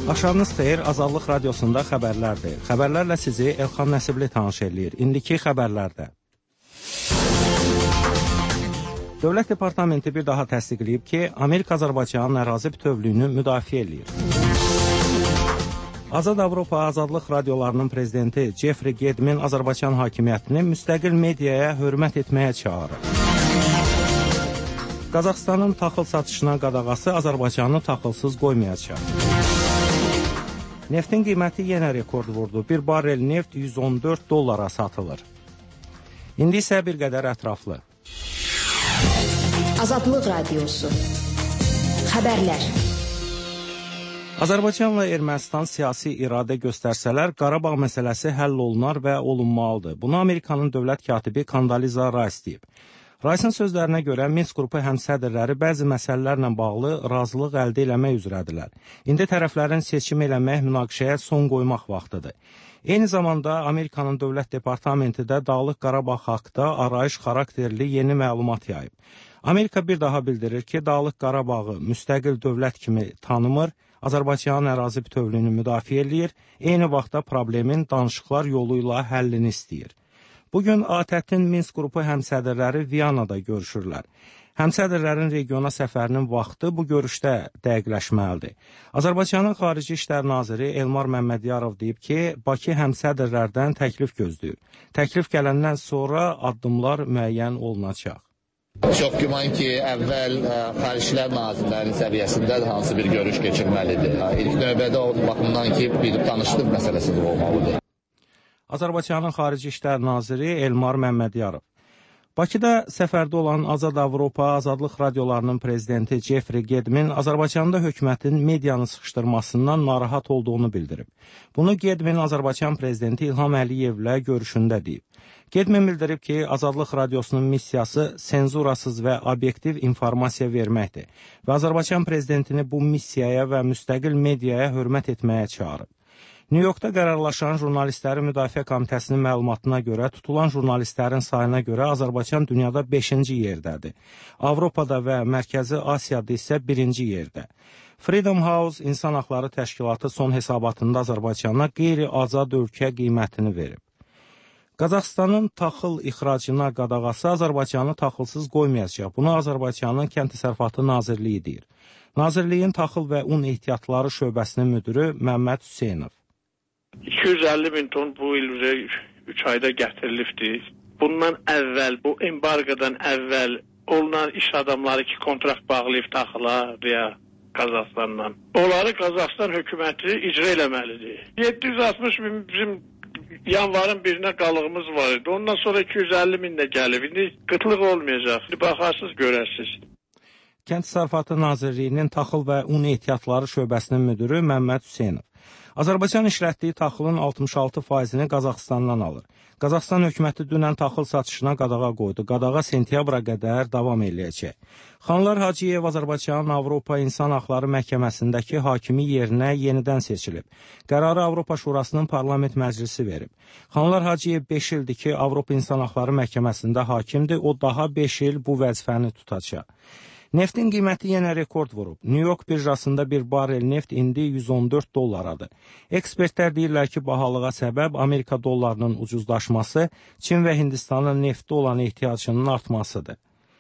Axşamınız xeyir, Azadlıq Radiosunda xəbərlərdir. Xəbərlərlə sizi Elxan Nəsibli tanış eləyir. İndiki xəbərlərdə. Dövlət Departamenti bir daha təsdiqləyib ki, Amerika-Azərbaycanın ərazi bütövlüyünü müdafiə eləyir. Azad Avropa Azadlıq Radiolarının prezidenti Jeffrey Gedmin Azərbaycan hakimiyyətini müstəqil mediaya hörmət etməyə çağırır. Qazaxıstanın taxıl satışına qadağası Azərbaycanı taxılsız qoymayacaq. Neftin qiyməti yenə rekord vurdu. Bir barrel neft $114 satılır. İndi isə bir qədər ətraflı. Azadlıq Radiosu. Xəbərlər. Azərbaycanla Ermənistan siyasi iradə göstərsələr, Qarabağ məsələsi həll olunar və olunmalıdır. Bunu Amerikanın dövlət katibi Kondoliza Rice deyib. Rice'ın sözlərinə görə Minsk qrupu həmsədrləri bəzi məsələlərlə bağlı razılıq əldə eləmək üzrədirlər. İndi tərəflərin seçim eləmək, münaqişəyə son qoymaq vaxtıdır. Eyni zamanda Amerikanın dövlət departamenti də Dağlıq Qarabağ haqqında arayış xarakterli yeni məlumat yayıb. Amerika bir daha bildirir ki, Dağlıq Qarabağı müstəqil dövlət kimi tanımır, Azərbaycanın ərazi bütövlüyünü müdafiə eləyir, eyni vaxtda problemin danışıqlar yolu ilə həllini istəyir. Bugün ATƏT-in Minsk qrupu həmsədrləri Viyanada görüşürlər. Həmsədrlərin regiona səfərinin vaxtı bu görüşdə dəqiqləşməlidir. Azərbaycanın Xarici İşlər Naziri Elmar Məmmədiyarov deyib ki, Bakı həmsədrlərdən təklif gözləyir. Təklif gələndən sonra addımlar müəyyən olunacaq. Çox güman ki, əvvəl Xarici İşlər Nazirlərinin səviyyəsində hansı bir görüş keçirməlidir. İlk növbədə o baxımdan ki, bir tanışlıq məsələsi də olmalıdır. Azərbaycanın Xarici İşlər Naziri Elmar Məmmədiyarov. Bakıda səfərdə olan Azad Avropa Azadlıq Radiolarının prezidenti Jeffrey Gedmin Azərbaycanda hökumətin medianı sıxışdırmasından narahat olduğunu bildirib. Bunu Gedmin Azərbaycan prezidenti İlham Əliyevlə görüşündə deyib. Gedmin bildirib ki, Azadlıq Radiosunun missiyası senzurasız və obyektiv informasiya verməkdir və Azərbaycan prezidentini bu missiyaya və müstəqil mediaya hörmət etməyə çağırıb. New Yorkda qərarlaşan Jurnalistlərin Müdafiə Komitəsinin məlumatına görə tutulan jurnalistlərin sayına görə Azərbaycan dünyada 5-ci yerdədir. Avropada və Mərkəzi Asiyada isə 1-ci yerdə. Freedom House İnsan Haqları Təşkilatı son hesabatında Azərbaycana qeyri-azad ölkə qiymətini verib. Qazaxıstanın taxıl ixracına qadağası Azərbaycanı taxılsız qoymayacaq. Bunu Azərbaycanın Kənd Təsərrüfatı Nazirliyi deyir. Nazirliyin taxıl və un ehtiyatları şöbəsinin müdürü Məmməd Hüseynov. 250 bin ton bu il 3 ayda gətirilibdir. Bundan əvvəl, bu embarqadan əvvəl olunan iş adamları ki, kontrakt bağlayıb taxıla deyə Qazaxıstandan. Onları Qazaxıstan hökuməti icra eləməlidir. 760 bin bizim yanvarın birinə qalığımız var idi. Ondan sonra 250 min də gəlib. İndi qıtlıq olmayacaq. Baxarsınız, görərsiniz. Kənd Təsərrüfatı Nazirliyinin taxıl və un ehtiyatları şöbəsinin müdürü Məmməd Hüseynov. Azərbaycan işlətdiyi taxılın 66%-ni Qazaxıstandan alır. Qazaxıstan hökuməti dünən taxıl satışına qadağa qoydu. Qadağa sentyabra qədər davam eləyəcək. Xanlar Hacıyev Azərbaycanın Avropa İnsan Haqları Məhkəməsindəki hakimi yerinə yenidən seçilib. Qərarı Avropa Şurasının Parlament Məclisi verib. Xanlar Hacıyev 5 ildir ki, Avropa İnsan Haqları Məhkəməsində hakimdir. O daha 5 il bu vəzifəni tutacaq. Neftin qiyməti yenə rekord vurub. New York birjasında bir barrel neft indi $114. Ekspertlər deyirlər ki, bahalığa səbəb Amerika dollarının ucuzlaşması, Çin və Hindistanın neftə olan ehtiyacının artmasıdır.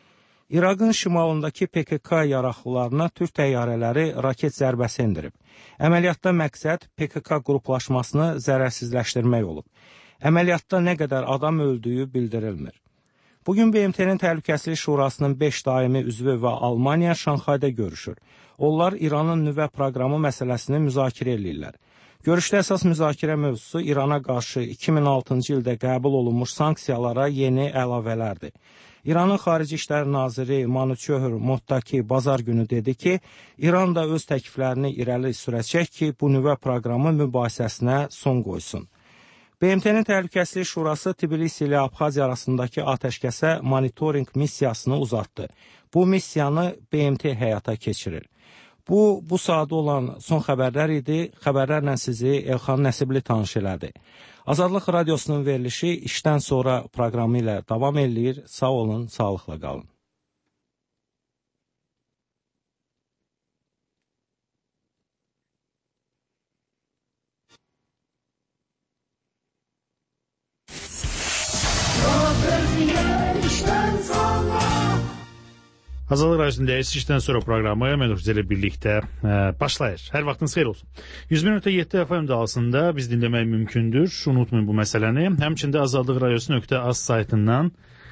İraqın şimalındakı PKK yaraqlılarına Türk təyyarələri raket zərbəsi endirib. Əməliyyatda məqsəd PKK qruplaşmasını zərərsizləşdirmək olub. Əməliyyatda nə qədər adam öldüyü bildirilmir. Bugün BMT-nin Təhlükəsizlik Şurasının 5 daimi üzvü və Almaniya Şanxayda görüşür. Onlar İranın nüvə proqramı məsələsini müzakirə edirlər. Görüşdə əsas müzakirə mövzusu İrana qarşı 2006-cı ildə qəbul olunmuş sanksiyalara yeni əlavələrdir. İranın Xarici İşlər Naziri Manuçöhr Mottaki bazar günü dedi ki, İran da öz təkliflərini irəli sürəcək ki, bu nüvə proqramı mübahisəsinə son qoysun. BMT-nin Təhlükəsizlik Şurası Tbilisi ilə Abxaziya arasındakı atəşkəsə monitorinq missiyasını uzatdı. Bu missiyanı BMT həyata keçirir. Bu saatda olan son xəbərlər idi. Xəbərlərlə sizi Elxan Nəsibli tanış elədi. Azadlıq Radiosunun verilişi işdən sonra proqramı ilə davam eləyir. Sağ olun, sağlıqla qalın. Azadlıq Radyosu'nda işten sonra programı Mehmet ile birlikte başlayır. Her vaktiniz xeyir olsun. 101.7 FM dalısında biz dinlemək mümkündür. Unutmayın bu meseleni. Həmçində Azadlıq Radyosu.az saytından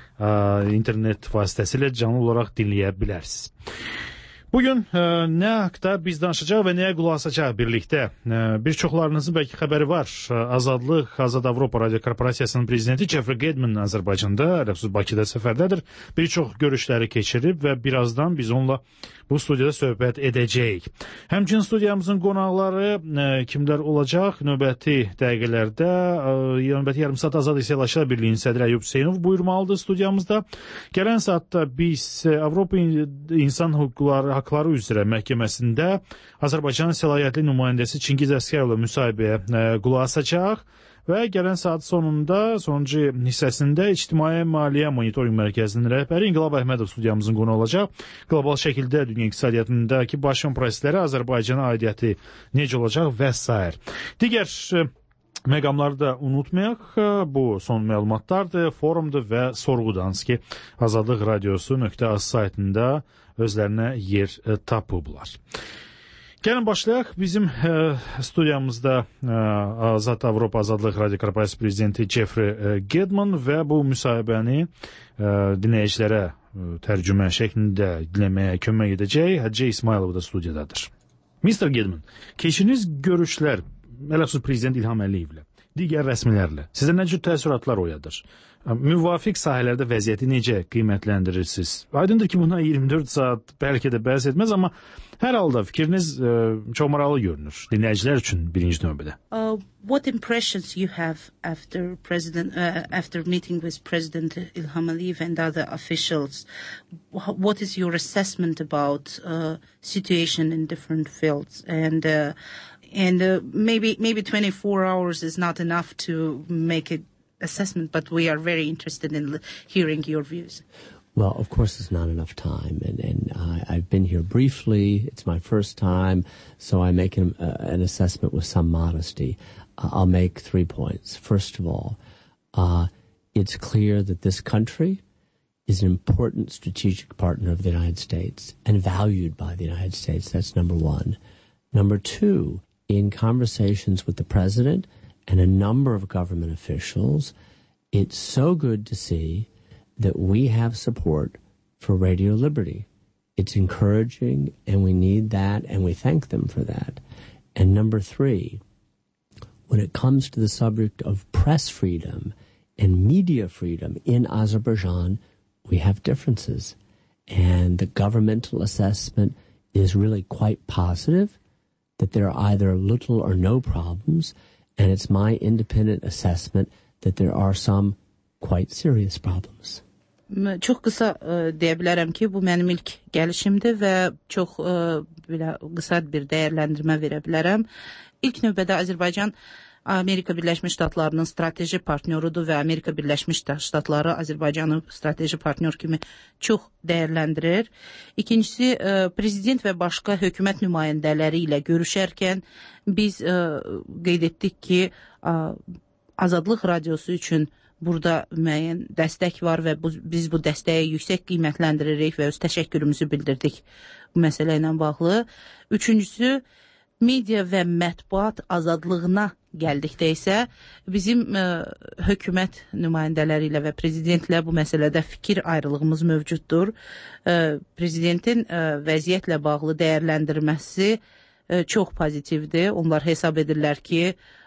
internet vasitəsilə canlı olarak dinləyə bilərsiniz. Bugün ne haqda biz danışacaq və nəyə qulaq asacaq birlikdə? Bir çoxlarınızın belki xəbəri var. Azad Avropa Radyo Korporasiyasının prezidenti Jeffrey Gedman Azərbaycanda, əlhəmsüz Bakıda səfərdədir. Bir çox görüşləri keçirib və birazdan biz onunla bu studiyada söhbət edəcəyik. Həmçinin studiyamızın qonaqları kimlər olacaq? Növbəti dəqiqələrdə, növbəti yarım saat Azad İsyalaşlar Birliğinin sədri Əyyub Hüseynov buyurmalıdır studiyamızda. Gələn saatda biz Avropa İnsan Haqları üzrə məhkəməsində Azərbaycanın səlahiyyətli nümayəndəsi Çingiz Əsgərovla müsahibəyə qulaq asacaq. Və gələn saat sonunda, sonuncu hissəsində İctimai Maliyyə Monitoring Mərkəzinin rəhbəri İnqilab Əhmədov studiyamızın qonu olacaq. Qlobal şəkildə dünya iqtisadiyyatındakı başın prosesləri, Azərbaycana aidiyyəti necə olacaq və s. Digər məqamları da unutmayaq. Bu son məlumatlardır, forumdur və sorğudanız ki, Azadlıq Radyosu.az saytında özlərinə yer tapıblar. Gəlin başlayaq. Bizim studiyamızda Azad Avropa Azadlıq Radyo Korporasiyası prezidenti Jeffrey Gedman və bu müsahibəni dinləyicilərə tərcümə şəklində dinləməyə kömək edəcək Hacı İsmailov da studiyadadır. Mr. Gedman, keçiniz görüşlər əlhəmsüz prezident İlham Əliyevlə, digər rəsmilərlə sizə nə cür təəssüratlar oyadır? Müvafiq sahələrdə vəziyyəti necə qiymətləndirirsiniz? Aydındır ki, buna 24 saat bəlkə də bəhs etməz, amma hər halda fikriniz çox maraqlı görünür dinləyicilər üçün birinci növbədə. What impressions you have after meeting with President İlham Əliyev and other officials? What is your assessment about situation in different fields? And maybe 24 hours is not enough to make it assessment, but we are very interested in hearing your views. Well, of course, it's not enough time, and I've been here briefly. It's my first time, so I make an assessment with some modesty. I'll make 3 points. First of all, it's clear that this country is an important strategic partner of the United States and valued by the United States. That's number one. Number two, in conversations with the president and a number of government officials, it's so good to see that we have support for Radio Liberty. It's encouraging, and we need that, and we thank them for that. And number three, when it comes to the subject of press freedom and media freedom in Azerbaijan, we have differences. And the governmental assessment is really quite positive, that there are either little or no problems, and it's my independent assessment that there are some quite serious problems. Çox qısa deyə bilərəm ki, bu mənim ilk gəlişimdir və çox qısa bir dəyərləndirmə verə bilərəm. İlk növbədə Azərbaycan Amerika Birləşmiş Ştatlarının strateji partnyorudur və Amerika Birləşmiş Ştatları Azərbaycanı strateji partnyor kimi çox dəyərləndirir. İkincisi, prezident və başqa hökumət nümayəndələri ilə görüşərkən biz qeyd etdik ki, Azadlıq Radyosu üçün burada müəyyən dəstək var və biz bu dəstəyi yüksək qiymətləndiririk və öz təşəkkürümüzü bildirdik bu məsələ ilə bağlı. Üçüncüsü, media və mətbuat azadlığına gəldikdə isə bizim hökumət nümayəndələri ilə və prezidentlə bu məsələdə fikir ayrılığımız mövcuddur. Prezidentin vəziyyətlə bağlı dəyərləndirməsi çox pozitivdir. Onlar hesab edirlər ki,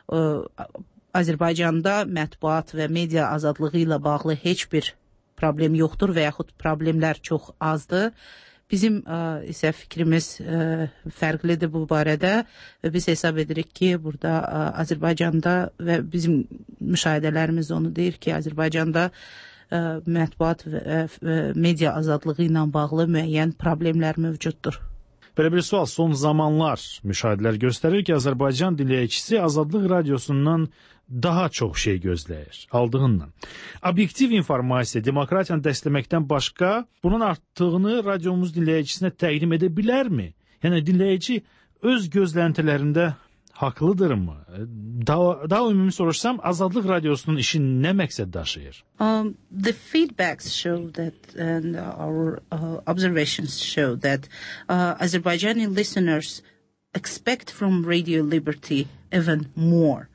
Azərbaycanda mətbuat və media azadlığı ilə bağlı heç bir problem yoxdur və yaxud problemlər çox azdır. Bizim isə fikrimiz fərqlidir bu barədə və biz hesab edirik ki, burada Azərbaycanda və bizim müşahidələrimiz onu deyir ki, Azərbaycanda mətbuat və media azadlığı ilə bağlı müəyyən problemlər mövcuddur. Belə bir sual, son zamanlar müşahidələr göstərir ki, Azərbaycan dinləyicisi Azadlıq Radyosundan daha çox şey gözləyir, aldığından. Obyektiv informasiya, demokratiyanı dəstəməkdən başqa bunun artdığını radyomuz dinləyicisinə təqdim edə bilərmi? Yəni, dinləyici öz gözləntilərində haqlıdırmı? Daha ümumi sorursam Azadlıq Radiosunun işi nə məqsəd daşıyır? The feedbacks show that, and our observations show that Azerbaijani listeners expect from Radio Liberty even more.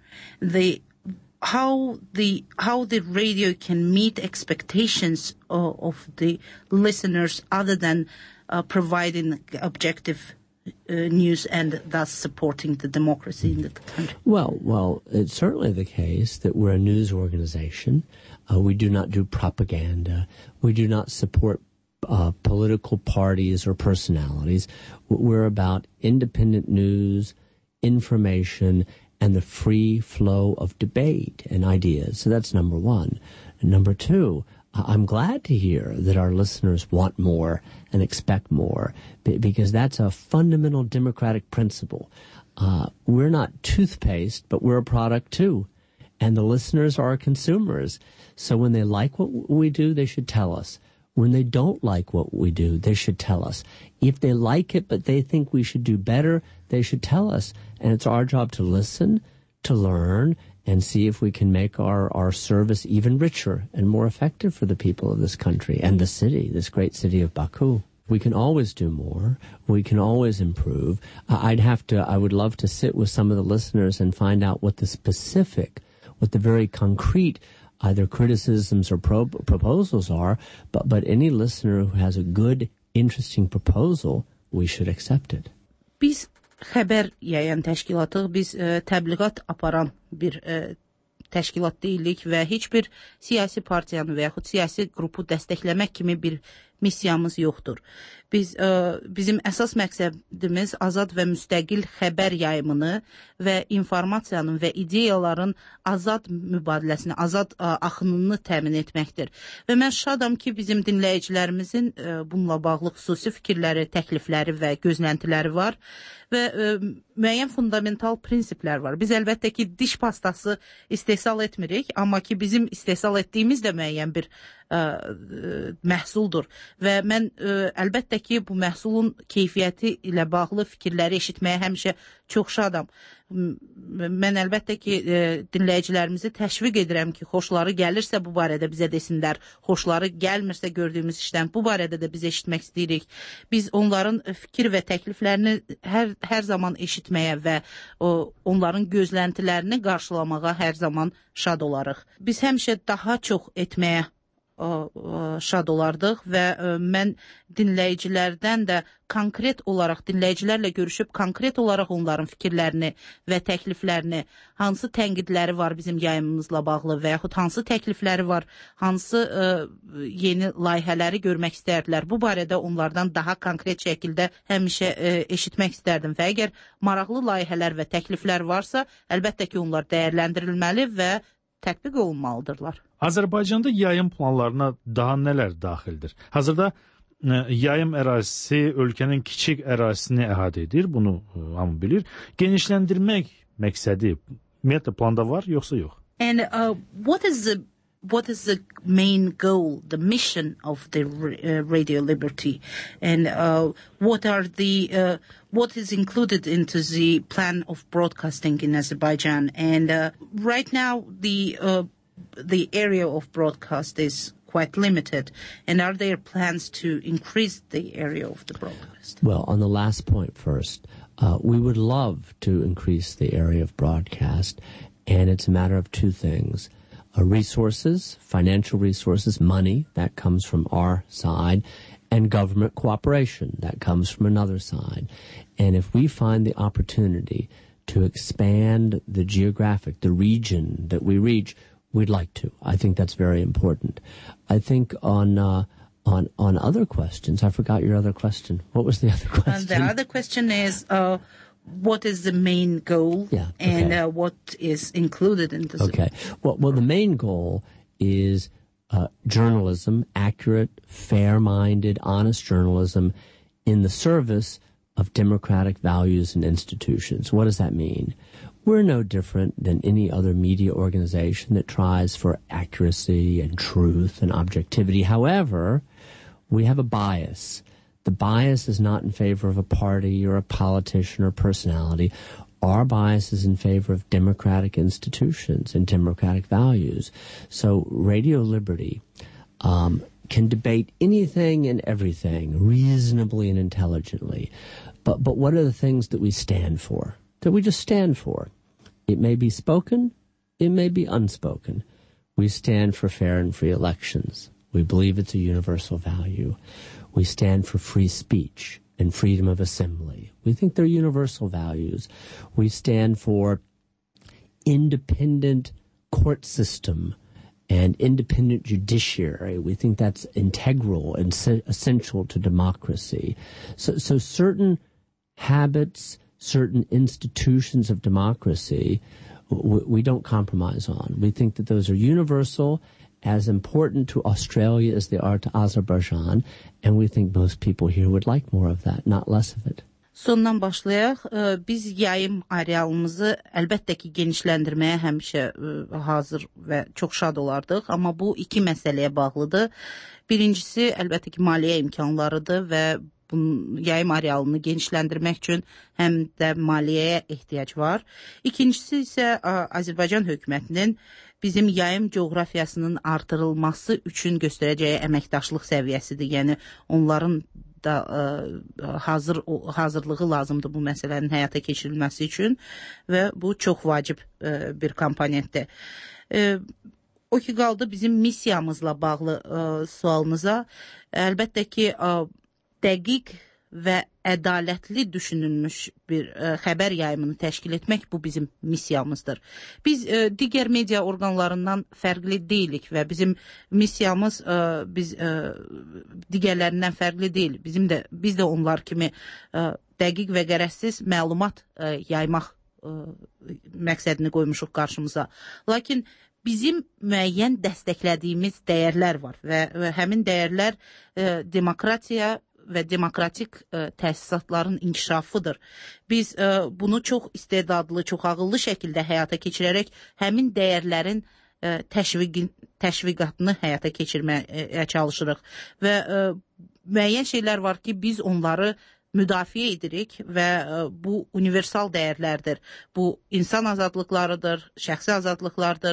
How the radio can meet expectations of the listeners other than providing objective news and thus supporting the democracy in the country? Well, it's certainly the case that we're a news organization. We do not do propaganda. We do not support political parties or personalities. We're about independent news, information, and the free flow of debate and ideas. So that's number one. And number two, I'm glad to hear that our listeners want more and expect more, because that's a fundamental democratic principle. We're not toothpaste, but we're a product too. And the listeners are consumers. So when they like what we do, they should tell us. When they don't like what we do, they should tell us. If they like it, but they think we should do better, they should tell us. And it's our job to listen, to learn, and see if we can make our service even richer and more effective for the people of this country and the city, this great city of Baku. We can always do more. We can always improve. I would love to sit with some of the listeners and find out what the very concrete either criticisms or proposals are, but any listener who has a good, interesting proposal, we should accept it. Biz xəbər yayan təşkilatıq, biz təbliğat aparan bir təşkilat deyilik və heç bir siyasi partiyanı və yaxud siyasi qrupu dəstəkləmək kimi bir missiyamız yoxdur. Bizim əsas məqsədimiz azad və müstəqil xəbər yayımını və informasiyanın və ideyaların azad mübadiləsini, azad axınını təmin etməkdir. Və mən şadam ki, bizim dinləyicilərimizin bununla bağlı xüsusi fikirləri, təklifləri və gözləntiləri var və müəyyən fundamental prinsiplər var. Biz əlbəttə ki, diş pastası istehsal etmirik, amma ki, bizim istehsal etdiyimiz də müəyyən bir məhsuldur. Və mən əlbəttə ki, bu məhsulun keyfiyyəti ilə bağlı fikirləri eşitməyə həmişə çox şadam. Mən əlbəttə ki, dinləyicilərimizi təşviq edirəm ki, xoşları gəlirsə bu barədə bizə desinlər, xoşları gəlmirsə gördüyümüz işdən bu barədə də biz eşitmək istəyirik. Biz onların fikir və təkliflərini hər zaman eşitməyə və onların gözləntilərini qarşılamağa hər zaman şad olarıq. Biz həmişə daha çox etməyə şad olardıq və mən dinləyicilərdən də konkret olaraq, dinləyicilərlə görüşüb konkret olaraq onların fikirlərini və təkliflərini, hansı tənqidləri var bizim yayımımızla bağlı və yaxud hansı təklifləri var, hansı yeni layihələri görmək istərdilər. Bu barədə onlardan daha konkret şəkildə həmişə eşitmək istərdim və əgər maraqlı layihələr və təkliflər varsa, əlbəttə ki, onlar dəyərləndirilməli və tətbiq olunmalıdırlar. Azərbaycanda yayım planlarına daha nələr daxildir? Hazırda yayım ərazisi ölkənin kiçik ərazisini əhatə edir, bunu hamı bilir. Genişləndirmək məqsədi ümumiyyətlə planda var, yoxsa yox? And what is the main goal, the mission of the Radio Liberty, and what is included into the plan of broadcasting in Azerbaijan? And right now, the area of broadcast is quite limited. And are there plans to increase the area of the broadcast? Well, on the last point first, we would love to increase the area of broadcast, and it's a matter of two things. Resources, financial resources, money, that comes from our side, and government cooperation, that comes from another side. And if we find the opportunity to expand the region that we reach, we'd like to. I think that's very important. I think on other questions, I forgot your other question. What was the other question? The other question is, what is the main goal, and what is included in this? Okay. Well, the main goal is journalism, accurate, fair-minded, honest journalism in the service of democratic values and institutions. What does that mean? We're no different than any other media organization that tries for accuracy and truth and objectivity. However, we have a bias. The bias is not in favor of a party or a politician or personality. our bias is in favor of democratic institutions and democratic values. So Radio Liberty can debate anything and everything reasonably and intelligently. But what are the things that we stand for? That we just stand for? It may be spoken, it may be unspoken. We stand for fair and free elections. We believe it's a universal value. We stand for free speech and freedom of assembly. We think they're universal values. We stand for independent court system and independent judiciary. We think that's integral and essential to democracy. So certain habits, certain institutions of democracy, we don't compromise on. We think that those are universal, as important to Australia as they are to Azerbaijan, and we think most people here would like more of that, not less of it. Sondan başlayaq. Biz yayım arealımızı əlbəttə ki genişləndirməyə həmişə hazır və çox şad olardıq, amma bu iki məsələyə bağlıdır. Birincisi əlbəttə ki maliyyə imkanlarıdır və yayım arealını genişləndirmək üçün həm də maliyyəyə ehtiyac var. İkincisi isə Azərbaycan hökumətinin bizim yayım coğrafiyasının artırılması üçün göstərəcəyi əməkdaşlıq səviyyəsidir. Yəni onların da hazırlığı lazımdır bu məsələnin həyata keçirilməsi üçün və bu çox vacib bir komponentdir. O ki qaldı bizim missiyamızla bağlı sualınıza. Əlbəttə ki dəqiq və ədalətli düşünülmüş bir xəbər yayımını təşkil etmək bu bizim missiyamızdır. Biz digər media orqanlarından fərqli deyilik və bizim missiyamız biz digərlərindən fərqli deyil. Biz də onlar kimi dəqiq və qərəzsiz məlumat yaymaq məqsədini qoymuşuq qarşımıza. Lakin bizim müəyyən dəstəklədiyimiz dəyərlər var və həmin dəyərlər demokratiya və demokratik təsisatların inkişafıdır. Biz bunu çox istedadlı, çox ağıllı şəkildə həyata keçirərək həmin dəyərlərin təşviqatını həyata keçirməyə çalışırıq. Və müəyyən şeylər var ki, biz onları müdafiə edirik və bu universal dəyərlərdir. Bu insan azadlıqlarıdır, şəxsi azadlıqlardır,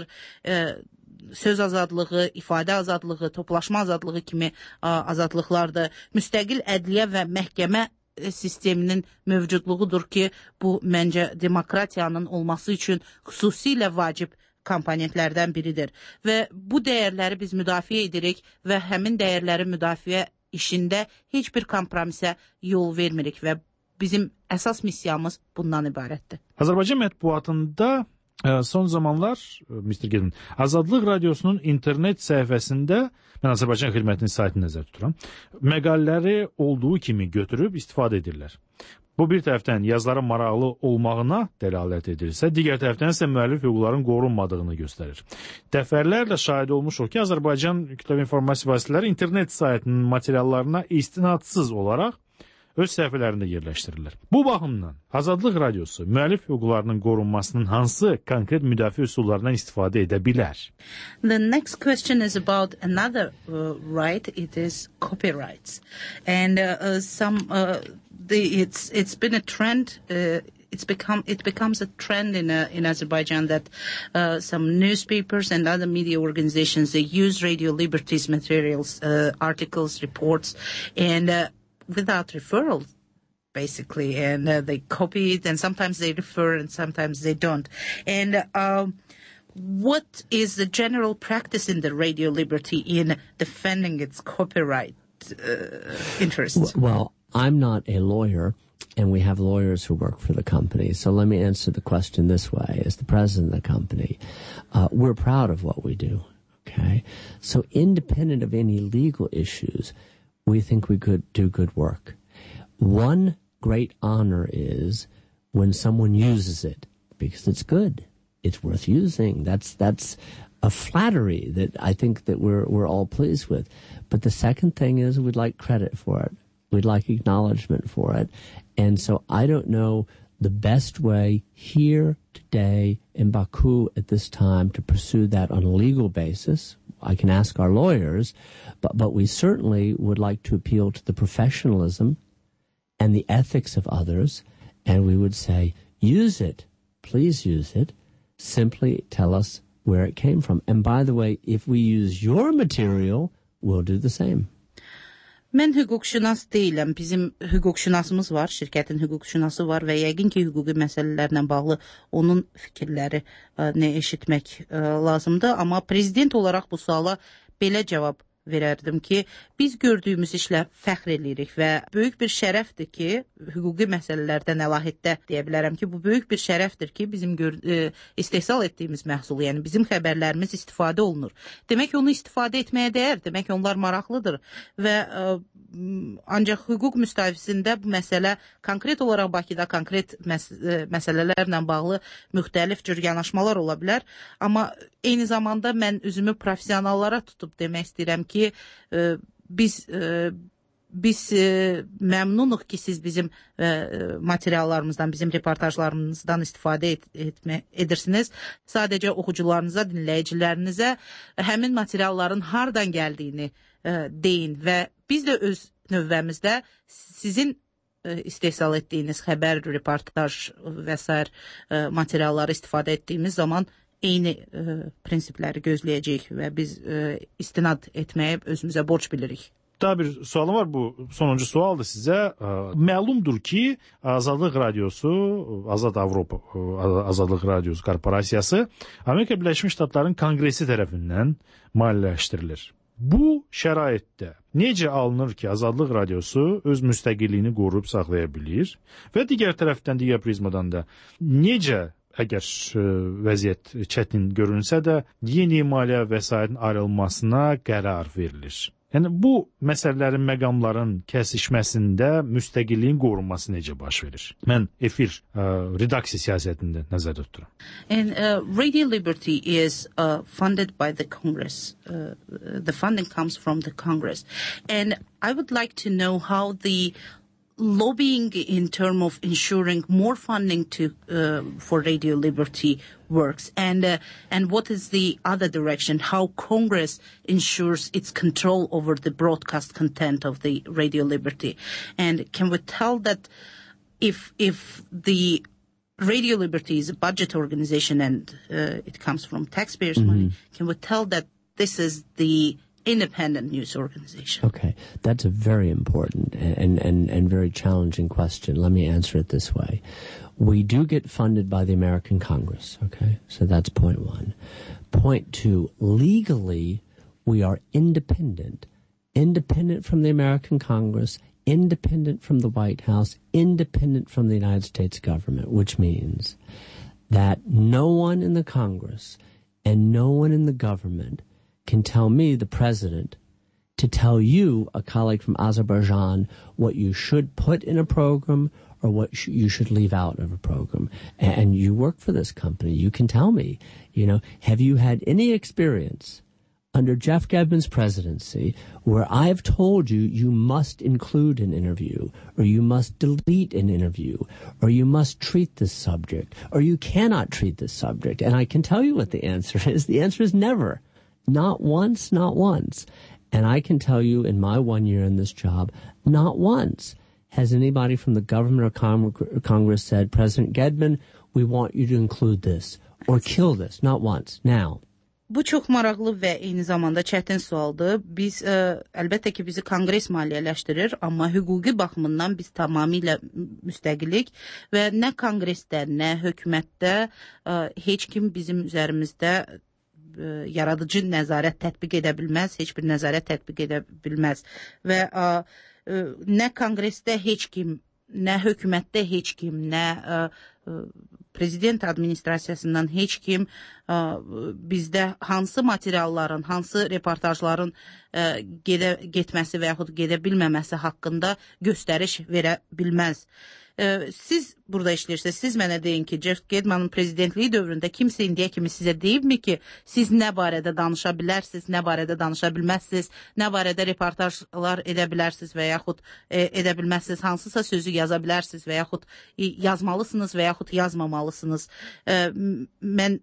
söz azadlığı, ifadə azadlığı, toplaşma azadlığı kimi azadlıqlardır. Müstəqil ədliyyə və məhkəmə sisteminin mövcudluğudur ki, bu məncə demokratiyanın olması üçün xüsusilə vacib komponentlərdən biridir. Və bu dəyərləri biz müdafiə edirik və həmin dəyərləri müdafiə işində heç bir kompromisə yol vermirik və bizim əsas missiyamız bundan ibarətdir. Azərbaycan mətbuatında son zamanlar Mr. Gedin, Azadlıq Radiosunun internet səhifəsində, mən Azərbaycan xidmətinin saytını nəzərdə tuturam, məqalələri olduğu kimi götürüb istifadə edirlər. Bu bir tərəfdən yazıların maraqlı olmağına dəlalət edirsə, digər tərəfdən isə müəllif hüquqların qorunmadığını göstərir. Dəfələrlə şahid olmuşuq ki, Azərbaycan kütləvi informasiya vasitələri internet saytının materiallarına istinadsız olaraq öz səhifələrində yerləşdirirlər. Bu baxımdan Azadlıq Radiosu müəllif hüquqlarının qorunmasının hansı konkret müdafiə üsullarından istifadə edə bilər? The next question is about another right. It is copyrights. And it's been a trend. It becomes a trend in Azerbaijan that some newspapers and other media organizations, they use Radio Liberty's materials, articles, reports, and without referrals, basically, and they copy it, and sometimes they refer, and sometimes they don't. And what is the general practice in the Radio Liberty in defending its copyright interests? Well, I'm not a lawyer, and we have lawyers who work for the company. So let me answer the question this way. As the president of the company, we're proud of what we do, okay? So independent of any legal issues, we think we could do good work. One great honor is when someone uses it because it's good. It's worth using. That's a flattery that I think that we're all pleased with. But the second thing is we'd like credit for it. We'd like acknowledgement for it. And so I don't know the best way here today in Baku at this time to pursue that on a legal basis. I can ask our lawyers, but we certainly would like to appeal to the professionalism and the ethics of others, and we would say, use it. Please use it. Simply tell us where it came from. And by the way, if we use your material, we'll do the same. Mən hüquqşünas deyiləm. Bizim hüquqşünasımız var, şirkətin hüquqşünası var və yəqin ki, hüquqi məsələlərlə bağlı onun fikirləri nə eşitmək lazımdır. Amma prezident olaraq bu suala belə cavab verərdim ki, biz gördüyümüz işlə fəxr edirik və böyük bir şərəfdir ki, hüquqi məsələlərdən əlahiddə deyə bilərəm ki, bu böyük bir şərəfdir ki, bizim istehsal etdiyimiz məhsul, yəni bizim xəbərlərimiz istifadə olunur. Demək, onu istifadə etməyə dəyər, demək, onlar maraqlıdır və ancaq hüquq müstəvisində bu məsələ konkret olaraq Bakıda konkret məsələlərlə bağlı müxtəlif cür yanaşmalar ola bilər, amma eyni zamanda mən üzümü professionallara tutub demək istəyirəm ki, biz məmnunuq ki, siz bizim materiallarımızdan, bizim reportajlarımızdan istifadə edirsiniz. Sadəcə oxucularınıza, dinləyicilərinizə həmin materialların hardan gəldiyini deyin və biz də öz növbəmizdə sizin istehsal etdiyiniz xəbər, reportaj və s. materialları istifadə etdiyimiz zaman eyni prinsipləri gözləyəcəyik və biz istinad etməyə özümüzə borc bilirik. Daha bir sualım var, bu sonuncu sualdır sizə. Məlumdur ki, Azadlıq Radiosu, Azad Avropa Azadlıq Radiosu Korporasiyası Amerika Birləşmiş Ştatlarının Konqresi tərəfindən maliyyələşdirilir. Bu şəraitdə necə alınır ki, Azadlıq Radiosu öz müstəqilliyini qoruyub saxlaya bilir və digər tərəfdən, digər prizmadan da necə, əgər vəziyyət çətin görünsə də, yeni maliyyə vəsaitin ayrılmasına qərar verilir. Yəni, bu məsələlərin, məqamların kəsişməsində müstəqilliyin qorunması necə baş verir? Mən efir redaksiya siyasətində nəzərdə tuturam. And Radio Liberty is funded by the Congress. The funding comes from the Congress. And I would like to know how the lobbying in terms of ensuring more funding for Radio Liberty works, and what is the other direction, how Congress ensures its control over the broadcast content of the Radio Liberty. And can we tell that if the Radio Liberty is a budget organization and it comes from taxpayers' money, can we tell that this is the independent news organization? Okay, that's a very important and very challenging question. Let me answer it this way. We do get funded by the American Congress, okay? So that's point one. Point two, legally, we are independent. Independent from the American Congress, independent from the White House, independent from the United States government, which means that no one in the Congress and no one in the government can tell me, the president, to tell you, a colleague from Azerbaijan, what you should put in a program or what you should leave out of a program. And you work for this company. You can tell me, have you had any experience under Jeff Gedman's presidency where I've told you you must include an interview, or you must delete an interview, or you must treat this subject, or you cannot treat this subject? And I can tell you what the answer is. The answer is never. Not once, not once. And I can tell you in my 1 year in this job, not once has anybody from the government or Congress said, President Gedman, we want you to include this or kill this. Not once. Now. Bu çox maraqlı və eyni zamanda çətin sualdır. Biz, əlbəttə ki, bizi Konqres maliyyələşdirir, amma hüquqi baxımından biz tamamilə müstəqilik və nə Konqresdə, nə hökumətdə heç kim bizim üzərimizdə yaradıcı nəzarət tətbiq edə bilməz, heç bir nəzarət tətbiq edə bilməz. Və nə Konqresdə heç kim, nə hökumətdə heç kim, nə prezident administrasiyasından heç kim bizdə hansı materialların, hansı reportajların getməsi və yaxud gedə bilməməsi haqqında göstəriş verə bilməz. Siz burada işləyirsiniz, siz mənə deyin ki, Jeff Gedmanın prezidentliyi dövründə kimsə indiyə kimi sizə deyibmi ki, siz nə barədə danışa bilərsiniz, nə barədə danışa bilməzsiniz, nə barədə reportajlar edə bilərsiniz və yaxud edə bilməzsiniz, hansısa sözü yaza bilərsiniz və yaxud yazmalısınız və yaxud yazmamalısınız. Mən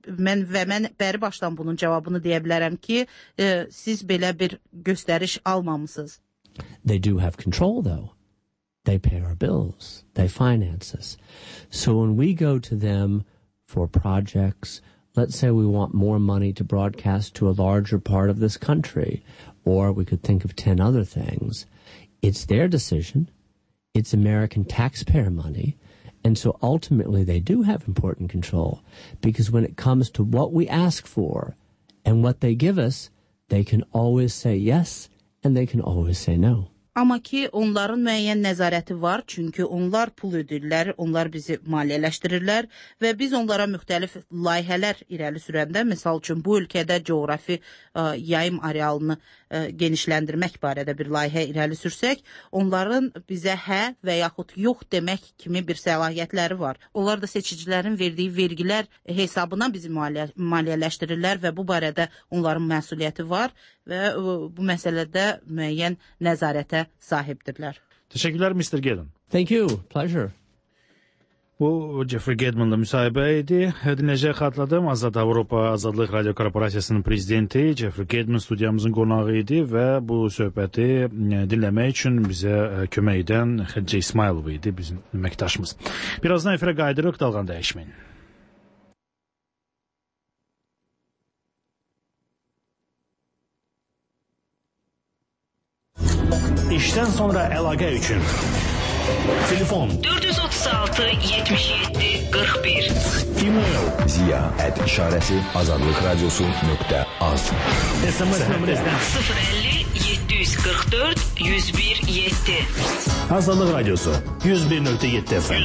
bəri başdan bunun cavabını deyə bilərəm ki, siz belə bir göstəriş almamısınız. They do have control, though. they pay our bills. They finance us. So when we go to them for projects, let's say we want more money to broadcast to a larger part of this country, or we could think of 10 other things. It's their decision. It's American taxpayer money. And so ultimately they do have important control, because when it comes to what we ask for and what they give us, they can always say yes and they can always say no. Amma ki onların müəyyən nəzarəti var, çünki onlar pul ödəyirlər, onlar bizi maliyyələşdirirlər və biz onlara müxtəlif layihələr irəli sürəndə, misal üçün bu ölkədə coğrafi yayım arealını genişləndirmək barədə bir layihə irəli sürsək, onların bizə hə və yaxud yox demək kimi bir səlahiyyətləri var. Onlar da seçicilərin verdiyi vergilər hesabına bizi maliyyələşdirirlər və bu barədə onların məsuliyyəti var və bu məsələdə müəyyən nəzarətə sahibdirlər. Teşekkürler Mr. Gedon. Thank you. Pleasure. Bu Jeffrey Gedman'la müsahibə idi. Dinləyiciyə xatırladım. Azad Avropa Azadlıq Radio Korporasiyasının prezidenti Jeffrey Gedman studiyamızın qonağı idi və bu söhbəti dinləmək üçün bizə kömək edən Xədicə İsmailov idi, bizim əməkdaşımız. Birazdan efirə qayıdırıq, dalğan dəyişməyin. İşdən sonra əlaqə üçün telefon 436 77 41 e-mail ziya@işarəsi-azadlıqradiosu.az SMS 050 744 101 7 Azadlıq Radiosu 101.7 FM.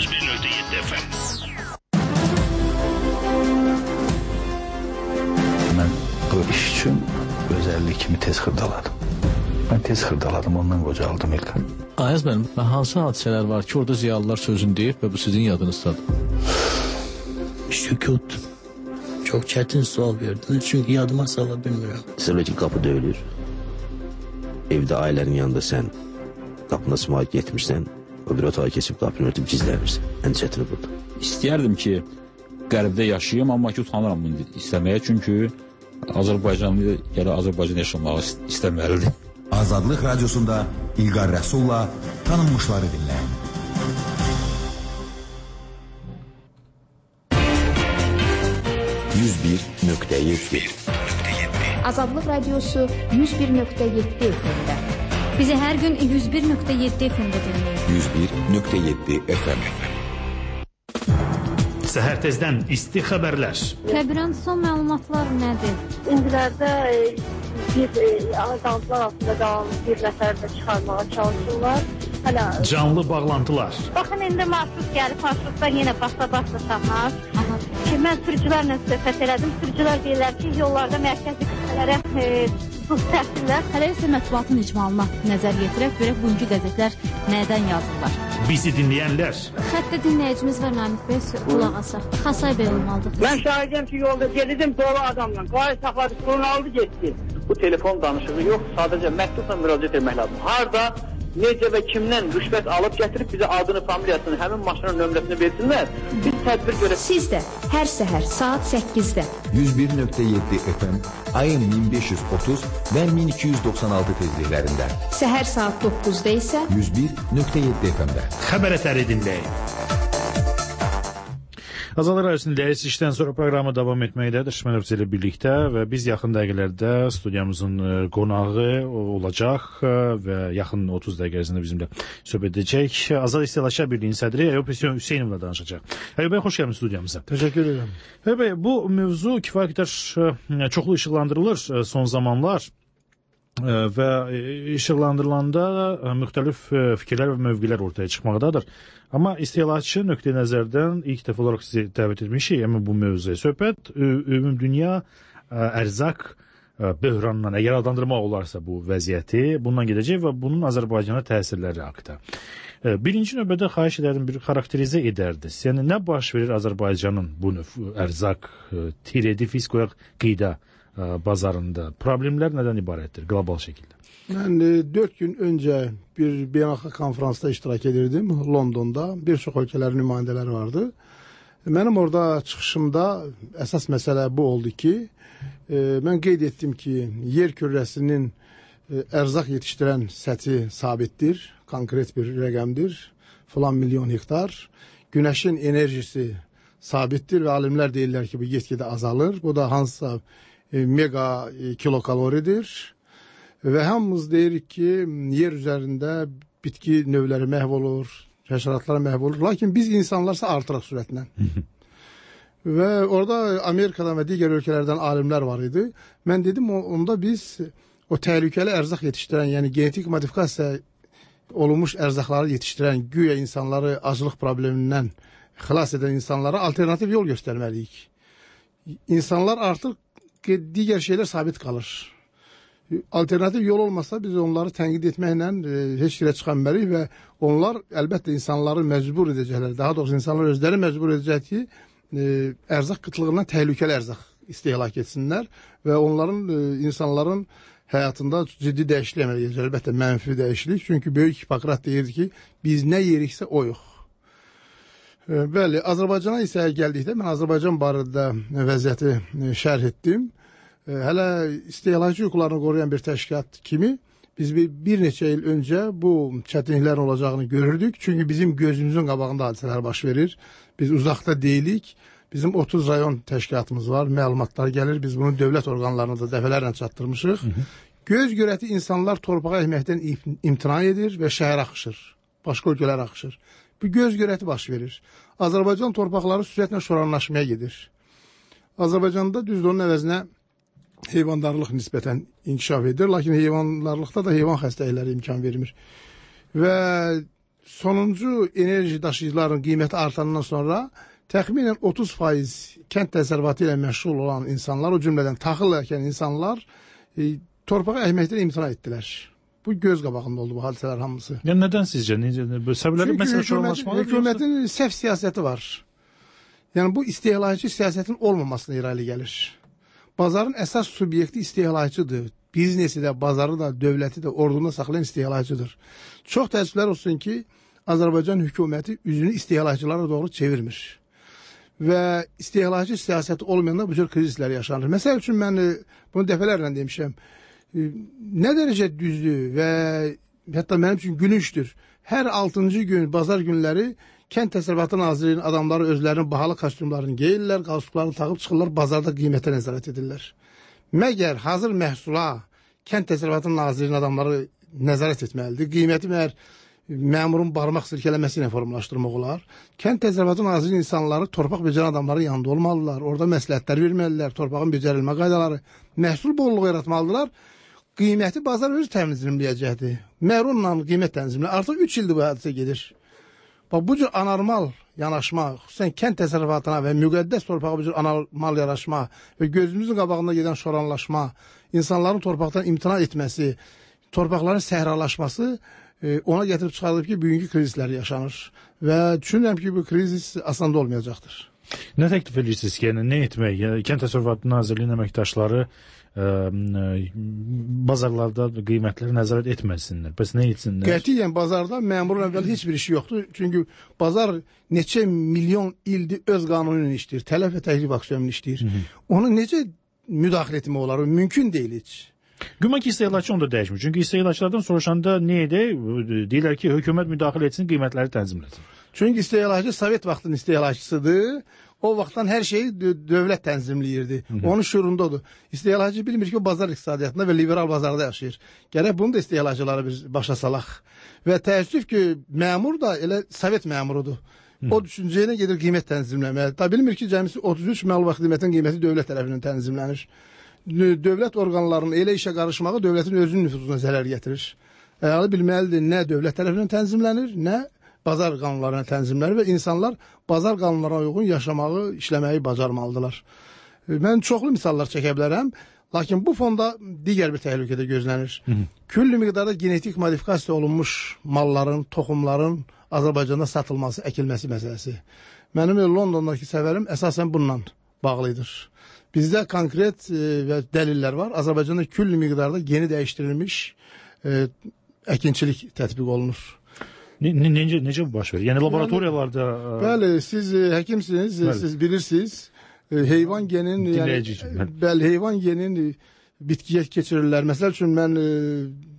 Mən bu iş üçün özəllik kimi tez xırdaladım. Mən tez xırdaladım, ondan qocaldım İlkan. Ayaz mənim, hansı hadisələr var ki, orada ziyalılar sözünü deyib və bu sizin yadınızdadır? Sükut. Çox çətin sual verdiniz, çünki yadıma sala bilmirəm. Məsələn ki, qapı döyülür. Evdə ailənin yanında sən qapına sımaq getmirsən, o bir otağa keçib qapını örtüb gizlənirsən. Ən çətini budur. İstəyərdim ki, qərbdə yaşayayım, amma ki, utanıram bunu istəməyə, çünki Azərbaycanlı ya da Azərbaycan yaşamağı istəməlidir. Azadlıq Radiosunda İlqar Rəsulla tanınmışları dinləyin. Azadlıq Radiosu 101.7 FM-də. Bizi hər gün 101.7 FM-də dinləyin. 101.7 FM. Səhər tezdən isti xəbərlər. Təbirən son məlumatlar nədir? İndilərdə azadlıqlar altında qalan bir nəfər də çıxarmağa çalışırlar. Canlı bağlantılar. Baxın, indi marşrut gəlib, marşrutdan yenə basa-basa saxlar. Mən sürücülərlə söhbət elədim. Sürücülər deyirlər ki, yollarda mərkəzi qüvvələrə buz təhsillər. Hələ isə mətbuatın icmalına nəzər yetirək, görək bugünkü qəzetlər nədən yazırlar. Bizi dinləyənlər. Xəttə dinləyicimiz var, Namik Bəy, qulaq asaq. Xasay Bəy olmalıdır. Mən şahidəm ki, yolda gedirdim dolu adamla. Qayı saxladı, pulunu aldı, getdi. Bu telefon danışığı yox, sadəcə məktubla müraciət etmək lazım. Harda, necə və kimdən rüşvət alıb gətirib bizə adını, familiyasını, həmin maşının nömrəsini versinlər. Biz tədbir görək. Siz də hər səhər saat 8-də 101.7 FM, AM 1530 və 1296 tezliklərində. Səhər saat 9-da isə 101.7 FM-də. Xəbər əsəri dinləyin. Azadlıq Radiosu'nun işdən sonra proqramı davam etməkdədir. Mən ilə birlikdə və biz yaxın dəqiqələrdə studiyamızın qonağı olacaq və yaxın 30 dəqiqə ərzində bizimlə söhbət edəcək. Azad İstehlakçılar Birliyinin sədri Əyyub Hüseynovla danışacaq. Əyyub bəy, xoş gəldiniz studiyamıza. Təşəkkür edirəm. Əyyub bəy, bu mövzu kifayət qədər çoxlu işıqlandırılır son zamanlar. Və işıqlandırılanda müxtəlif fikirlər və mövqelər ortaya çıxmaqdadır. Amma istehlakçı nöqteyi nəzərdən ilk dəfə olaraq sizi dəvət etmişik, amma bu mövzuya söhbət ümumdünya ərzaq böhranından, əgər adlandırmaq olarsa bu vəziyyəti, bundan gedəcək və bunun Azərbaycana təsirləri haqda. Birinci növbədə xahiş edərdim, bir xarakterizə edərdiniz. Yəni, nə baş verir Azərbaycanın bu ərzaq, tiredi, fiskoya qida bazarında? Problemlər nədən ibarətdir qlobal şəkildə? Mən 4 gün öncə bir beynəlxalq konferansda iştirak edirdim Londonda. Bir çox ölkələrin nümayəndələri vardı. Mənim orada çıxışımda əsas məsələ bu oldu ki, mən qeyd etdim ki, yer kürrəsinin ərzaq yetişdirən səthi sabitdir, konkret bir rəqəmdir. falan milyon hektar. Günəşin enerjisi sabitdir və alimlər deyirlər ki, bu get-gedə azalır. Bu da hansısa mega kilokaloridir. Və hamımız deyirik ki, yer üzərində bitki növləri məhv olur, həşəratlar məhv olur. Lakin biz insanlarsa artıraq sürətlə. Və orada Amerikadan və digər ölkələrdən alimlər var idi. Mən dedim, onda biz o təhlükəli ərzaq yetişdirən, yəni genetik modifikasiya olunmuş ərzaqları yetişdirən, güya insanları acılıq problemindən xilas edən insanlara alternativ yol göstərməliyik. İnsanlar artıq digər şeylər sabit qalır. Alternativ yol olmasa biz onları tənqid etməklə heç yerə çıxanməliyik və onlar əlbəttə insanları məcbur edəcəklər. Daha doğrusu insanlar özləri məcbur edəcək ki, ərzaq qıtlığından təhlükəli ərzaq istehlak etsinlər və onların, insanların həyatında ciddi dəyişiklik əmələ gələcək. Əlbəttə mənfi dəyişiklik. Çünki böyük Hipokrat deyirdi ki, biz nə yeriksə oyuq. Bəli, Azərbaycana isə gəldikdə mən Azərbaycan barədə vəziyyəti şərh etdim. Hələ istehlakçı hüquqlarını qoruyan bir təşkilat kimi biz bir neçə il öncə bu çətinliklərin olacağını görürdük. Çünki bizim gözümüzün qabağında hadisələr baş verir. Biz uzaqda deyilik. Bizim 30 rayon təşkilatımız var, məlumatlar gəlir. Biz bunu dövlət orqanlarına da dəfələrlə çatdırmışıq. Göz görəti insanlar torpağa əkməkdən imtina edir və şəhər axışır. Başqa ölkələr axışır. Bu göz görəti baş verir. Azərbaycan torpaqları sürətlə şoranlaşmaya gedir. Azərbaycanda düzdür onun əvəzinə heyvandarlıq nisbətən inkişaf edir. Lakin heyvandarlıqda da heyvan xəstəlikləri imkan vermir. Və sonuncu enerji daşıyıcıların qiyməti artandan sonra təxminən 30% kənd təsərrüfatı ilə məşğul olan insanlar, o cümlədən taxıl əkən insanlar torpağa əkməkdən imtina etdilər. Bu göz qabağında oldu bu hadisələr hamısı. Yəni nədən sizcə? Səbəbləri məsələ şoranlaşmalıdır? Hökumətin səhv siyasəti var. Yəni bu istehlakçı siyasətin olmamasına irəli gəlir. Bazarın əsas subyekti istehlakçıdır. Biznesi də, bazarı da, dövləti də, ordunu saxlayan istehlakçıdır. Çox təəssüflər olsun ki, Azərbaycan hökuməti üzünü istehlakçılara doğru çevirmir. Və istehlakçı siyasəti olmayanda bu cür krizislər yaşanır. Məsəl üçün mən bunu dəfələrlə demişəm. Nə dərəcə düzdür və hətta mənim üçün gülünçdür. Hər 6-cı gün, bazar günləri Kənd Təsərrüfatı Nazirliyinin adamları özlərinin bahalı kostyumlarını geyirlər, qalstuklarını taxıb çıxırlar, bazarda qiymətə nəzarət edirlər. Məgər hazır məhsula Kənd Təsərrüfatı Nazirliyinin adamları nəzarət etməlidir. Qiyməti məmurun barmaq silkələməsi ilə formalaşdırmaq olar. Kənd Təsərrüfatı Nazirliyinin insanları torpaq becərən adamların yanında olmalılar. Orada məsləhətlər verməlilər, torpağın becərilmə qaydaları, məhsul bolluğu yaratmalıdırlar. Qiyməti bazar özü tənzimləyəcəkdir. Mərunla qiymət tənzimlə. Artıq 3 ildir bu hadisə gedir. Bu cür anormal yanaşma, xüsusən kənd təsərrüfatına və müqəddəs torpağa bu cür anormal yanaşma və gözümüzün qabağında gedən şoranlaşma, insanların torpaqdan imtina etməsi, torpaqların səhralaşması ona gətirib çıxardıb ki, bugünkü krizislər yaşanır. Və düşünürəm ki, bu krizis asanda olmayacaqdır. Nə təklif edirsiniz ki, yəni nə etmək? Yəni, Kənd Təsərrüfatı Nazirliyinin əməkdaşları bazarlarda qiymətləri nəzarət etməsinlər. Bəs nə etsinlər? Qətiyyən bazarda məmurun əvvəl heç bir işi yoxdur. Çünki bazar neçə milyon ildir öz qanununu işləyir, tələf və təklif aksiyonunu işləyir. Onun necə müdaxilə etmək olar? Mümkün deyil heç. Güman ki, istehlakçı onu da dəyişmir. Çünki istehlakçılardan soruşanda nə edir? Deyirlər ki, hökumət müdaxilə etsin, qiymətləri tənzimləsin. Çünki istehlakçı Sovet vaxtının istehlakçısıdır. O vaxtdan hər şeyi dövlət tənzimləyirdi. Onun şuurundadır. İstehlakçı bilmir ki, o bazar iqtisadiyyatında və liberal bazarda yaşayır. Gərək bunu da istehlakçıları biz başa salaq. Və təəssüf ki, məmur da elə Sovet məmurudur. O düşüncəyinə gedir qiymət tənzimləməyə. Da bilmir ki, cəmisi 33 məl və xidmətin qiyməti dövlət tərəfindən tənzimlənir. Dövlət orqanlarının elə işə qarışmağı dövlətin özünün nüfuzuna zərər gətirir. Əyalı bilməlidir, nə dövlət tərəfindən tənzimlənir, nə bazar qanunlarına tənzimlənir və insanlar bazar qanunlarına uyğun yaşamağı, işləməyi bacarmalıdırlar. Mən çoxlu misallar çəkə bilərəm, lakin bu fonda digər bir təhlükədə gözlənir. Küllü miqdarda genetik modifikasiya olunmuş malların, toxumların Azərbaycanda satılması, əkilməsi məsələsi. Mənim Londondakı səfərim əsasən bununla bağlıdır. Bizdə konkret və dəlillər var. Azərbaycanda küllü miqdarda yeni dəyişdirilmiş əkinçilik tətbiq olunur. Necə bu baş verir? Yəni laboratoriyalarda... Bəli, siz həkimsiniz, siz bilirsiniz. Heyvan genin, heyvan genin bitkiyə keçirirlər. Məsəl üçün mən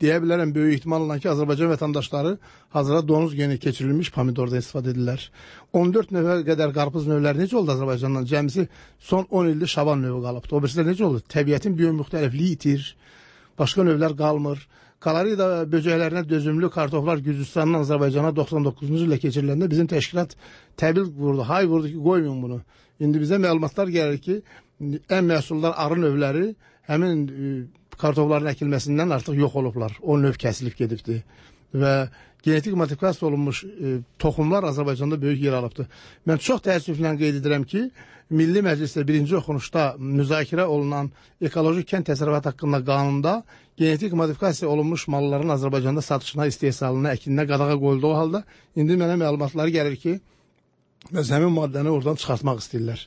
deyə bilərəm böyük ehtimalla ki, Azərbaycan vətəndaşları hazırda donuz geni keçirilmiş pomidordan istifadə edirlər. 14 növə qədər qarpız növləri necə oldu Azərbaycandan? Cəmisi son 10 ildə şaban növü qalıbdı. O birisi də necə oldu? Təbiətin biomüxtəlifliyi itir, başqa növlər qalmır. Kalarida böcəklərinə dözümlü kartoflar Gürcüstandan Azərbaycana 99-cu ildə keçiriləndə bizim təşkilat təbil vurdu, hay vurdu ki, qoymayın bunu. İndi bizə məlumatlar gəlir ki, ən məhsuldar arı növləri həmin kartofların əkilməsindən artıq yox olublar. O növ kəsilib gedibdir. Və genetik modifikasiya olunmuş toxumlar Azərbaycanda böyük yer alıbdır. Mən çox təəssüflə qeyd edirəm ki, Milli Məclisdə birinci oxunuşda müzakirə olunan ekoloji kənd təsərrüfatı haqqında qanunda genetik modifikasiya olunmuş malların Azərbaycanda satışına, istehsalına, əkininə qadağa qoyuldu o halda. İndi mənə məlumatları gəlir ki, biz həmin maddəni oradan çıxartmaq istəyirlər.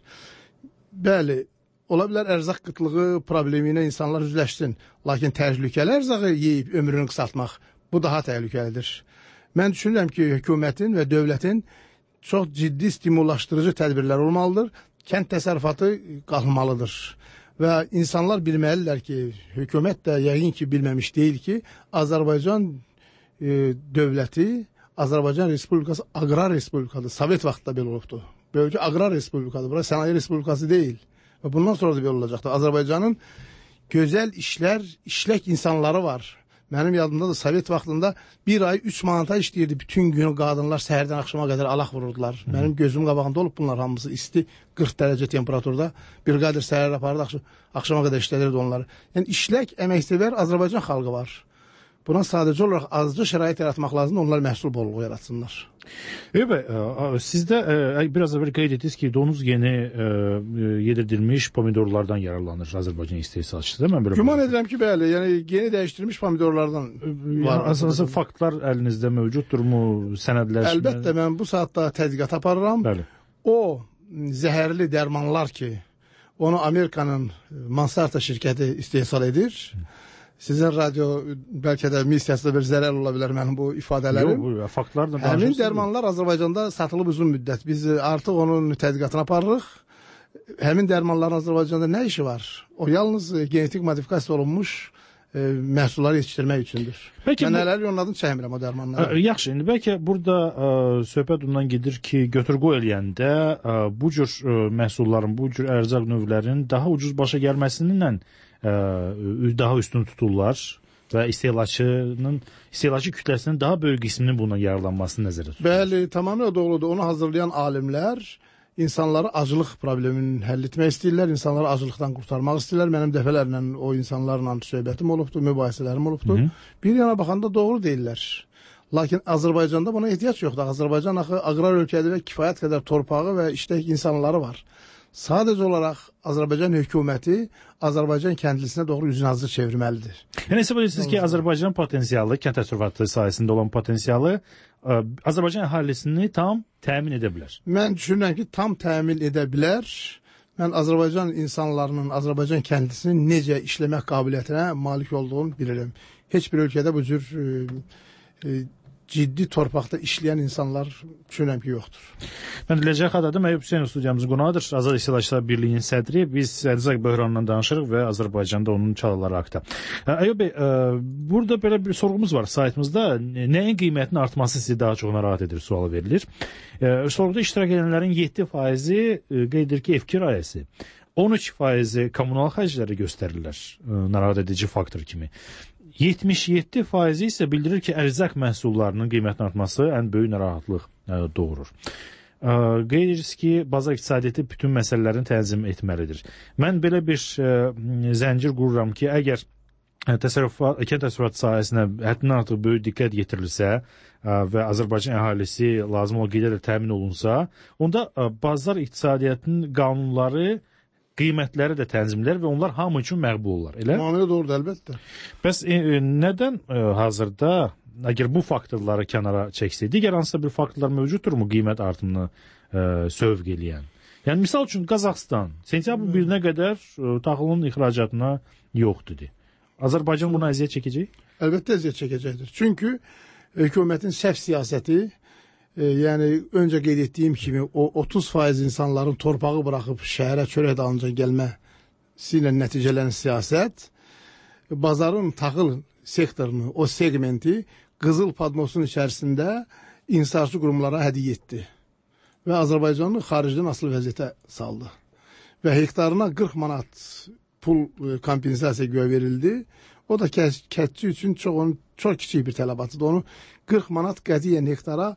Bəli, ola bilər ərzaq qıtlığı problemi ilə insanlar üzləşsin. Lakin təhlükəli ərzağı yeyib ömrünü qısaltmaq bu daha təhlükəlidir. Mən düşünürəm ki, hökumətin və dövlətin çox ciddi stimullaşdırıcı tədbirlər olmalıdır. Kənd təsərrüfatı qalmalıdır. Və insanlar bilməlidirlər ki, hökumət də yəqin ki, bilməmiş deyil ki, Azərbaycan dövləti, Azərbaycan Respublikası aqrar respublikadır. Sovet vaxtında belə olubdur. Böyük aqrar respublikadır. Bura sənaye respublikası deyil. Və bundan sonra da belə olacaqdır. Azərbaycanın gözəl işlər, işlək insanları var. Mənim yadımda da Sovet vaxtında bir ay 3 manata işləyirdi. Bütün günü qadınlar səhərdən axşama qədər alaq vururdular. Mənim gözüm qabağında olub bunlar hamısı isti 40 dərəcə temperaturda. Bir qadir səhər apardı, axşama qədər işlədirdi onları. Yəni işlək, əməksevər Azərbaycan xalqı var. Buna sadəcə olaraq azca şərait yaratmaq lazımdır, onlar məhsul bolluğu yaratsınlar. Evet, siz de biraz evvel qeyd etdiniz ki, donuz geni yedirilmiş pomidorlardan yararlanır Azərbaycan istehsalçısı, değil mi? Güman edirəm ki, bəli, yəni geni dəyişdirilmiş pomidorlardan var. Asası faktlar əlinizdə mövcudurmu, sənədlər? Əlbəttə, mən bu saatda tədqiqat aparıram. Bəli. O zəhərli dərmanlar ki, onu Amerikanın Monsanto şirkəti istehsal edir. Sizin radyo bəlkə də missiyasında bir zərər ola bilər mənim bu ifadələrim. Yox, faktlarla danışırsınız. Həmin dərmanlar Azərbaycanda satılıb uzun müddət. Biz artıq onun tədqiqatını aparırıq. Həmin dərmanların Azərbaycanda nə işi var? O yalnız genetik modifikasiya olunmuş məhsulları yetişdirmək üçündür. Mən hələ onun adını çəkmirəm o dərmanları. Yaxşı, indi bəlkə burada söhbət ondan gedir ki, götür-qoy eləyəndə bu cür məhsulların, bu cür ərzaq növlərinin daha ucuz başa gəlməsindən daha üstün tuturlar və istehlakçı kütləsinin daha böyük qisminin bundan yararlanmasını nəzərdə tuturlar. Bəli, tamamilə doğrudur. Onu hazırlayan alimlər insanları acılıq problemini həll etmək istəyirlər, insanları acılıqdan qurtarmaq istəyirlər. Mənim dəfələrlə o insanlarla söhbətim olubdur, mübahisələrim olubdur. Bir yana baxanda doğru deyirlər. Lakin Azərbaycanda buna ehtiyac yoxdur. Azərbaycan axı aqrar ölkədir və kifayət qədər torpağı və işlək insanları var. Sadəcə olaraq Azərbaycan hökuməti Azərbaycan kəndlisinə doğru üzünü azı çevirməlidir. Yəni hesab edirsiniz ki, Azərbaycan potensialı, kənd təsərrüfatı sayəsində olan potensialı Azərbaycan əhalisini tam təmin edə bilər. Mən düşünürəm ki, tam təmin edə bilər. Mən Azərbaycan insanlarının, Azərbaycan kəndlisinin necə işləmək qabiliyyətinə malik olduğunu bilirəm. Heç bir ölkədə bu cür ciddi torpaqda işləyən insanlar düşünürəm ki, yoxdur. Mən Ləcə Xadadım, Əyyub Hüseynov studiyamızın qonağıdır. Azad İstehlakçılar Birliyinin sədri. Biz ərzaq böhranından danışırıq və Azərbaycanda onun çağrıları haqda. Əyyub bəy, burada belə bir sorğumuz var saytımızda. Nəyin qiymətinin artması sizi daha çox narahat edir sualı verilir. Sorğuda iştirak edənlərin 7%-i qeyd edir ki, ev kirayəsi. 13% kommunal xərcləri göstərirlər narahat edici faktor kimi. 77% isə bildirir ki, ərzaq məhsullarının qiymətinin artması ən böyük narahatlıq doğurur. Qeyd edirsiniz ki, bazar iqtisadiyyatı bütün məsələlərini tənzim etməlidir. Mən belə bir zəncir qururam ki, əgər kənd təsərrüfatı sahəsinə həddindən artıq böyük diqqət yetirilsə və Azərbaycan əhalisi lazım olan qiymətlə təmin olunsa, onda bazar iqtisadiyyatının qanunları qiymətləri də tənzimlər və onlar hamı üçün məqbul olar. Elə? Tamamilə doğrudur, əlbəttə. Bəs nədən hazırda, əgər bu faktorları kənara çəksək, digər hansısa bir faktorlar mövcuddurmu qiymət artımını sövq eləyən? Yəni, misal üçün, Qazaxıstan sentyabr 1-nə qədər taxılın ixracatına yox dedi. Azərbaycan buna əziyyət çəkəcək? Əlbəttə əziyyət çəkəcəkdir. Çünki hökumətin səhv siyasəti, yəni öncə qeyd etdiyim kimi o 30% insanların torpağı buraxıb şəhərə çörək dalınca gəlməsi ilə nəticələnən siyasət bazarın taxıl sektorunu, o segmenti Qızıl Padnosun içərisində insarçı qurumlara hədiyyə etdi və Azərbaycanı xaricdən asılı vəziyyətə saldı. Və hektarına 40 manat pul kompensasiya göğe verildi. O da kətçi üçün çox kiçik bir tələbatıdır. Onu 40 manat qətiyyən hektara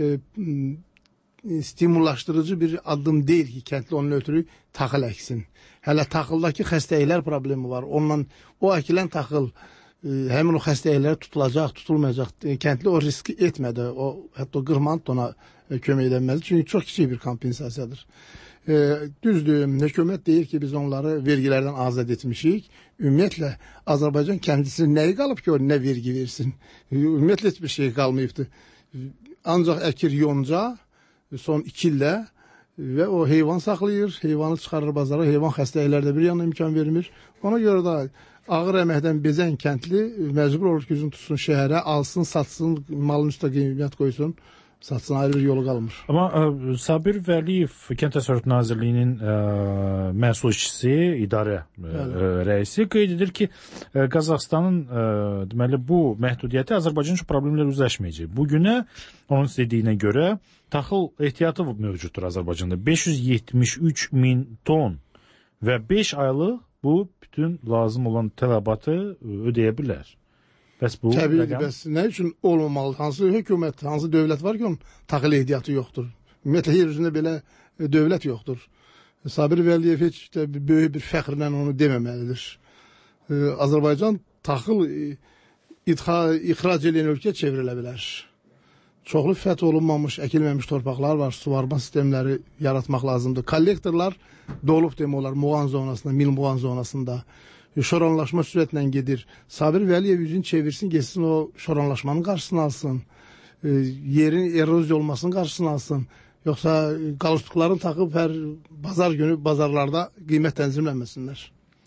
stimullaşdırıcı bir addım deyil ki, kəndli onun ötürü taxıl əksin. Hələ taxıldakı xəstəliklər problemi var. Ondan o əkilən taxıl həmin o xəstəliklər tutulacaq, tutulmayacaq. Kəndli o riski etmədi. Hətta 40 manat ona kömək edilməli. Çünki çox kiçik bir kompensasiyadır. Düzdür, hökumət deyir ki, biz onları vergilərdən azad etmişik. Ümumiyyətlə, Azərbaycan kəndisi nəyi qalıb ki, o nə vergi versin? Ümumiyyətlə, heç bir şey qalmayıbdır. Ancaq əkir yonca son 2 ildə və o heyvan saxlayır, heyvanı çıxarır bazara, heyvan xəstəliklərdə bir yana imkan vermir. Ona görə də ağır əməkdən bezən kəndli məcbur olur ki, üzün tutsun şəhərə, alsın, satsın, malın üstə qiymət qoysun. Satsın, ayrı bir yolu qalmır. Amma Sabir Vəliyev Kənd Təsərrüfatı Nazirliyinin məhsul işçisi, idarə rəisi qeyd edir ki, Qazaxstanın deməli bu məhdudiyyəti Azərbaycan üçün problemlər üzləşməyəcək. Bugünə onun dediyinə görə taxıl ehtiyatı mövcuddur Azərbaycanda. 573 min ton və 5 aylıq bu bütün lazım olan tələbatı ödəyə bilər. Bəs bu təbii, bəs nə üçün olmamalı? Hansı hökumət, hansı dövlət var ki, onun taxıl ehtiyatı yoxdur? Ümumiyyətlə, yer üzündə belə dövlət yoxdur. Sabir Vəliyev heç də böyük bir fəxrlə onu deməməlidir. Azərbaycan taxıl ixrac edən ölkə çevrilə bilər. Çoxlu fəth olunmamış, əkilməmiş torpaqlar var, suvarma sistemləri yaratmaq lazımdır. Kollektorlar dolub demək olar, Muğan zonasında, Mil Muğan zonasında. Şoranlaşma sürətlə gedir. Sabir Vəliyev yüzünü çevirsin, geçsin o şoranlaşmanın qarşısını alsın. Yerin eroziya olmasının qarşısını alsın. Yoxsa qalışdıqlarını taxıb hər bazar günü bazarlarda qiymət tənzimlənməsinlər.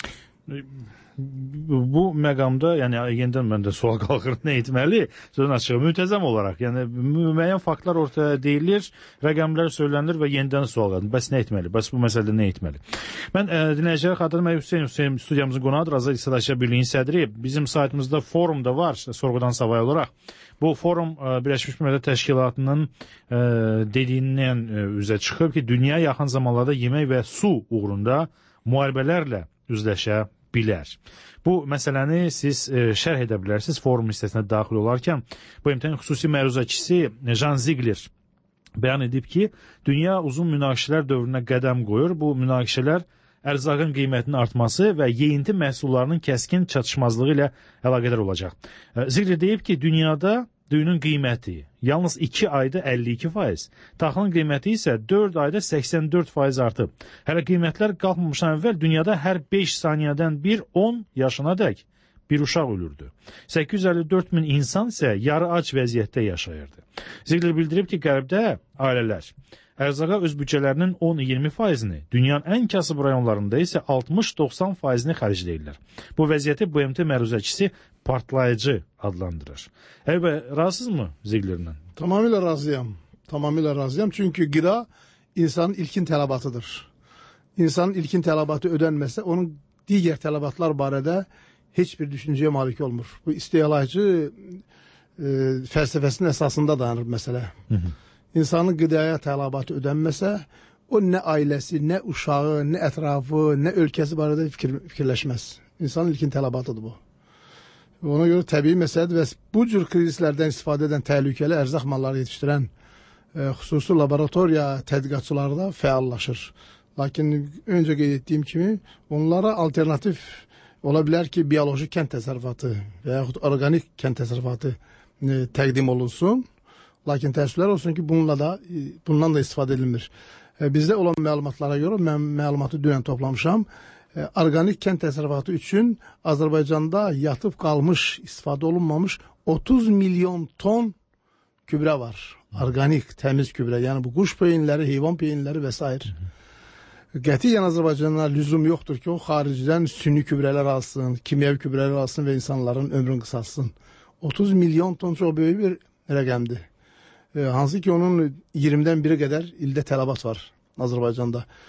Bu məqamda, yəni yenidən məndə sual qalxır, nə etməli? Sözün açığı, müntəzəm olaraq, yəni müəyyən faktlar ortaya deyilir, rəqəmlər söylənilir və yenidən sual qalır. Bəs nə etməli? Bəs bu məsələdə nə etməli? Mən dinləyicilərə xatırlamaq Hüseyn studiyamızın qonağıdır, Azad İqtisadçılar Birliyinin sədri. Bizim saytımızda forum da var, sorğudan savay olaraq. Bu forum Birləşmiş Millətlər Təşkilatının dediyindən üzə çıxıb ki, dünya yaxın zamanlarda yemək və su uğrunda müharibələrlə üzləşə bilər. Bu məsələni siz şərh edə bilərsiniz forum listəsinə daxil olarkən. Bu imtahan xüsusi məruzəçisi Jan Ziegler bəyan edib ki, dünya uzun münaqişələr dövrünə qədəm qoyur. Bu münaqişələr ərzaqın qiymətinin artması və yeyinti məhsullarının kəskin çatışmazlığı ilə əlaqədar olacaq. Ziegler deyib ki, dünyada düyünün qiyməti yalnız 2 ayda 52%, taxılın qiyməti isə 4 ayda 84% artıb. Hələ qiymətlər qalxmamışdan əvvəl dünyada hər 5 saniyədən bir 10 yaşına dək bir uşaq ölürdü. 854 min insan isə yarı ac vəziyyətdə yaşayırdı. Ziegler bildirib ki, qərbdə ailələr ərzaqa öz büdcələrinin 10-20%-ni, dünyanın ən kasıb rayonlarında isə 60-90%-ni xərcləyirlər. Bu vəziyyəti BMT məruzəçisi partlayıcı adlandırır. Razısınız mı Ziegler'lə? Tamamilə razıyam. Tamamilə razıyam. Çünki qida insanın ilkin tələbatıdır. İnsanın ilkin tələbatı ödənməsə, onun digər tələbatlar barədə heç bir düşüncəyə malik olmur. Bu istehlakçı fəlsəfəsinin əsasında dayanır məsələ. İnsanın qidaya tələbatı ödənməsə, o nə ailəsi, nə uşağı, nə ətrafı, nə ölkəsi barədə fikirləşməz. İnsanın ilkin tələbatıdır bu. Ona görə təbii məsələdir və bu cür krizislərdən istifadə edən təhlükəli ərzaq malları yetişdirən xüsusi laboratoriya tədqiqatçıları da fəallaşır. Lakin öncə qeyd etdiyim kimi, onlara alternativ ola bilər ki, bioloji kənd təsərrüfatı və yaxud orqanik kənd təsərrüfatı təqdim olunsun. Lakin təəssüflər olsun ki, bundan da istifadə edilmir. Bizdə olan məlumatlara görə, mən məlumatı dünən toplamışam, orqanik kənd təsərrüfatı üçün Azərbaycanda yatıb qalmış, istifadə olunmamış 30 milyon ton gübrə var. Orqanik, təmiz gübrə, yəni bu quş peyinləri, heyvan peyinləri və s. Qətiyyən Azərbaycana lüzum yoxdur ki, o xaricdən süni gübrələr alsın, kimyəvi gübrələr alsın və insanların ömrünü qısalsın. 30 milyon ton çox böyük bir rəqəmdir. Hansı ki, onun 20-dən biri qədər ildə tələbat var Azərbaycanda.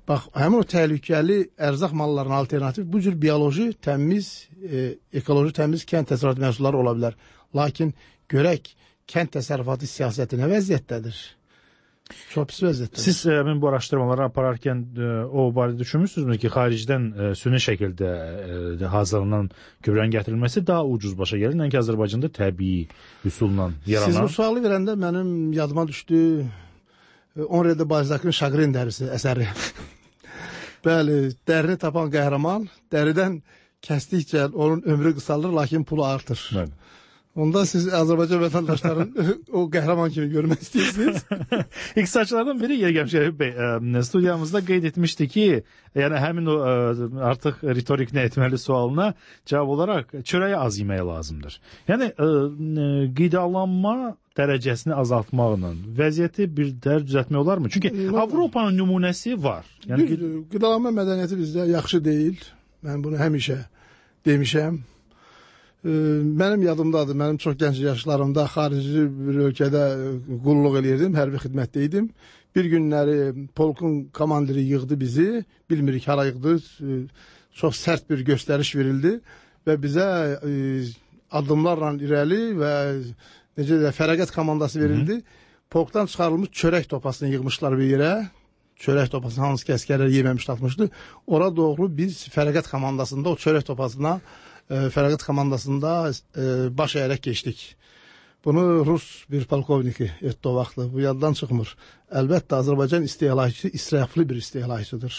Bax, həmin o təhlükəli ərzaq mallarının alternativi bu cür bioloji təmiz, ekoloji təmiz kənd təsərrüfatı məhsulları ola bilər. Lakin görək, kənd təsərrüfatı siyasəti nə vəziyyətdədir? Çox pis vəziyyətdədir. Siz həmin bu araşdırmaları apararkən o barədə düşünmüsünüzmü ki, xaricdən süni şəkildə hazırlanan gübrənin gətirilməsi daha ucuz başa gəlir, nəinki Azərbaycanda təbii üsulla yaranan? Siz bu sualı verəndə mənim yadıma düşdü Henri de Balzac'ın Şagrin dərisi əsəri. Bəli, dərini tapan qəhrəman, dəridən kəsdikcə onun ömrü qısalır, lakin pulu artır. Bəli. Onda siz Azərbaycan vətəndaşların o qəhrəman kimi görmək istəyirsiniz. İqtisadçılardan biri Yergəm Şərif bəy studiyamızda qeyd etmişdi ki, yəni həmin o artıq ritorik nə etməli sualına cavab olaraq çörəyi az yeməyə lazımdır. Yəni qidalanma dərəcəsini azaltmaqla vəziyyəti bir dər düzəltmək olarmı? Çünki Avropanın nümunəsi var. Yəni qidalanma mədəniyyəti bizdə yaxşı deyil. Mən bunu həmişə demişəm. Mənim yadımdadır, mənim çox gənc yaşlarımda xarici bir ölkədə qulluq eləyirdim, hərbi xidmətdə idim. Bir günləri polkun komandiri yığdı bizi, bilmirik hara yığdı, çox sərt bir göstəriş verildi və bizə addımlarla irəli və necə də fəraqət komandası verildi. Polkdan çıxarılmış çörək topasını yığmışlar bir yerə. Çörək topasını hansı ki əskərlər yeməmiş tatmışdı. Ora doğru biz fəraqət komandasında o çörək topasına fəraqət komandasında baş əyərək keçdik. Bunu Rus bir polkovniki etdi o vaxtı. Bu yaddan çıxmır. Əlbəttə, Azərbaycan istehlakçısı israflı bir istehlakçıdır.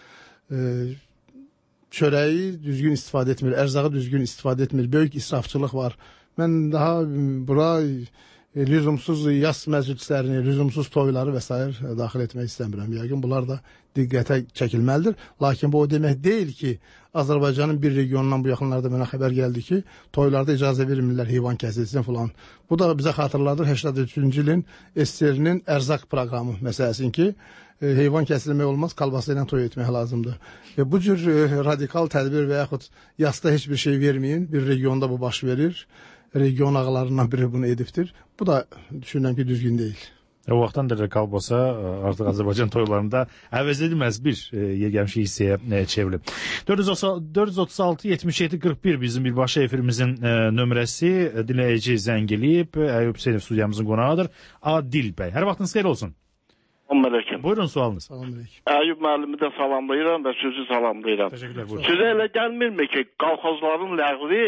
Çörəyi düzgün istifadə etmir, ərzağı düzgün istifadə etmir. Böyük israfçılıq var. Mən daha bura lüzumsuz yas məclislərini, lüzumsuz toyları və s. daxil etmək istəmirəm. Yəqin bunlar da diqqətə çəkilməlidir. Lakin bu o demək deyil ki, Azərbaycanın bir regionundan bu yaxınlarda mənə xəbər gəldi ki, toylarda icazə vermirlər heyvan kəsilsin falan. Bu da bizə xatırladır 83-cü ilin SSR-nin ərzaq proqramı məsələsin ki, heyvan kəsilmək olmaz, kalbasa ilə toy etmək lazımdır. Bu cür radikal tədbir və yaxud yasda heç bir şey verməyin, bir regionda bu baş verir. Region ağalarından biri bunu edibdir. Bu da düşünürəm ki, düzgün deyil. O vaxtdan da kalbasa artıq Azərbaycan toylarında əvəz edilməz bir yergəmişi hissəyə çevrilib. 436-77-41 bizim birbaşa efirimizin nömrəsi, dinləyici zəng eləyib, Əyyub Hüseynov studiyamızın qonağıdır. Adil bəy, hər vaxtınız xeyir olsun. Salamünaleyküm. Buyurun sualınız. Salamünaleyküm. Əyyub müəllimi də salamlayıram və sözü salamlayıram. Təşəkkürlər, buyurun. Sizə elə gəlmirmi ki, qalxozların ləğvi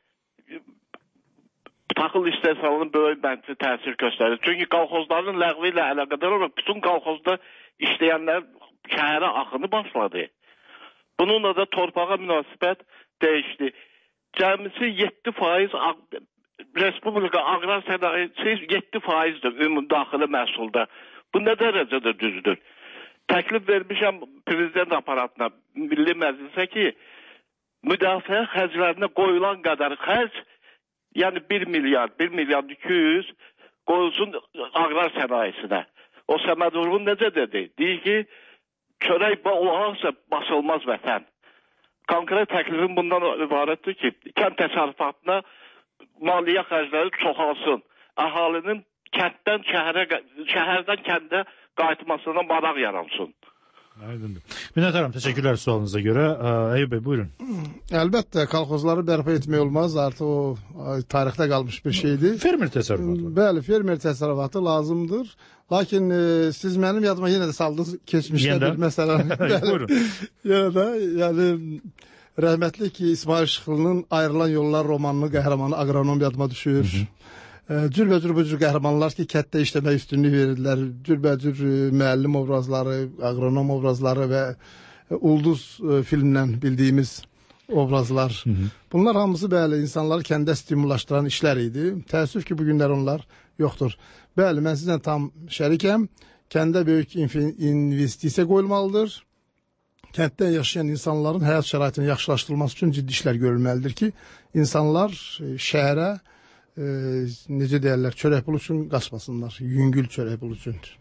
taxıl istehsalının böyük mənfi təsir göstərir. Çünki qalxozların ləğvi ilə əlaqədar olaraq bütün qalxozda işləyənlər şəhərə axını başladı. Bununla da torpağa münasibət dəyişdi. Cəmisi 7% Respublika aqrar sənayesi 7%dir ümumi daxili məhsulda. Bu nə dərəcədə düzdür? Təklif vermişəm prezident aparatına, Milli Məclisə ki, müdafiə xərclərinə qoyulan qədər xərc, yəni 1 milyard 200 qoyulsun aqrar sənayesinə. O Səməd Vurğun necə dedi? Deyir ki, çörək olacaqsa basılmaz vətən. Konkret təklifim bundan ibarətdir ki, kənd təsərrüfatına maliyyə xərcləri çoxalsın. Əhalinin kənddən şəhərdən kəndə qayıtmasına maraq yaransın. Aydındır. Minnətdaram, təşəkkürlər sualınıza görə. Əyyub bəy, buyurun. Əlbəttə, kolxozları bərpa etmək olmaz. Artıq o tarixdə qalmış bir şeydir. Fermer təsərrüfatı. Bəli, fermer təsərrüfatı lazımdır. Lakin siz mənim yadıma yenə də saldınız keçmişdə bir məsələ. Buyurun. Yenə də, yəni rəhmətli ki, İsmail Şıxlı'nın Ayrılan Yollar romanını qəhrəmanı aqronom yadıma düşür. Cürbəcür bu cür qəhrəmanlar ki, kətdə işləmək üstünlük verirlər. Cürbəcür müəllim obrazları, aqronom obrazları və ulduz filmlə bildiyimiz obrazlar. Bunlar hamısı bəli, insanları kəndə stimullaşdıran işlər idi. Təəssüf ki, bugünlər onlar yoxdur. Bəli, mən sizlə tam şərikəm. Kəndə böyük investisiya qoyulmalıdır. Kənddə yaşayan insanların həyat şəraitinin yaxşılaşdırılması üçün ciddi işlər görülməlidir ki, insanlar şəhərə necə deyərlər, çörək pulu üçün qaçmasınlar, yüngül çörək pulu üçün.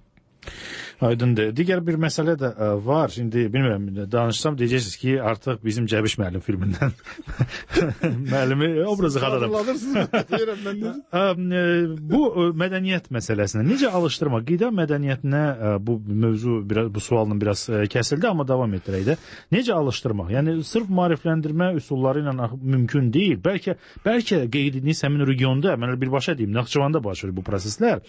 Aydındır. Digər bir məsələ də var. İndi bilmirəm, danışsam deyəcəksiniz ki, artıq bizim Cəbiş müəllim filmindən müəllimi obrazı xatırladım. Bu mədəniyyət məsələsinə necə alışdırmaq? Qida mədəniyyətinə bu mövzu bu sualın biraz kəsildi, amma davam etdirək də. Necə alışdırmaq? Yəni sırf maarifləndirmə üsulları ilə mümkün deyil. Bəlkə qeyd edilmiş həmin regionda, mən birbaşa deyim, Naxçıvanda baş verir bu proseslər.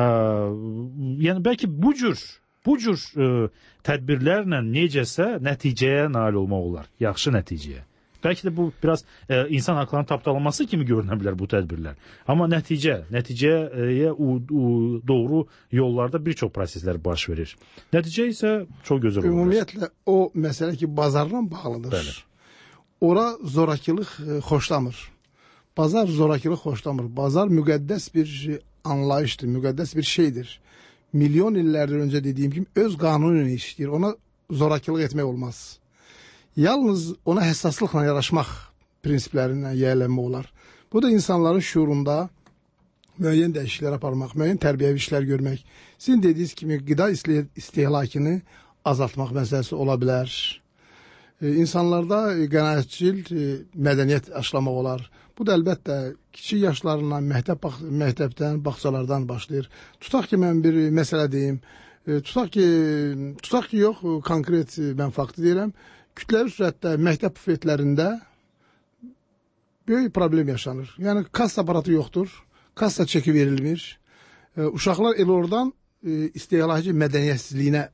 Yəni bəlkə bu cür tədbirlərlə necəsə nəticəyə nail olmaq olar, yaxşı nəticəyə. Bəlkə də bu biraz insan haqlarının tapdalanması kimi görünə bilər bu tədbirlər. Amma nəticəyə doğru yollarda bir çox proseslər baş verir. Nəticə isə çox gözəl olur. Ümumiyyətlə o məsələ ki, bazarla bağlıdır. Bəli. Ora zorakılıq xoşlamır. Bazar zorakılıq xoşlamır. Bazar müqəddəs bir anlayışdır, müqəddəs bir şeydir. Milyon illərdir öncə dediyim kimi öz qanunu ilə işləyir. Ona zorakılıq etmək olmaz. Yalnız ona həssaslıqla yaraşmaq prinsiplərindən yiyələnmə olar. Bu da insanların şuurunda müəyyən dəyişikliklər aparmaq, müəyyən tərbiyəvi işlər görmək. Sizin dediyiniz kimi qida istehlakını azaltmaq məsələsi ola bilər. İnsanlarda qənaətçil mədəniyyət aşılamaq olar. Bu da əlbəttə kiçik yaşlarından məktəbdən, bağçalardan başlayır. Tutaq ki, mən bir məsələ deyim. Tutaq ki, yox, konkret mən faktı deyirəm. Kütləvi sürətdə məktəb bufetlərində böyük problem yaşanır. Yəni, kassa aparatı yoxdur, kassa çeki verilmir. Uşaqlar el oradan istehlaki mədəniyyətsizliyinə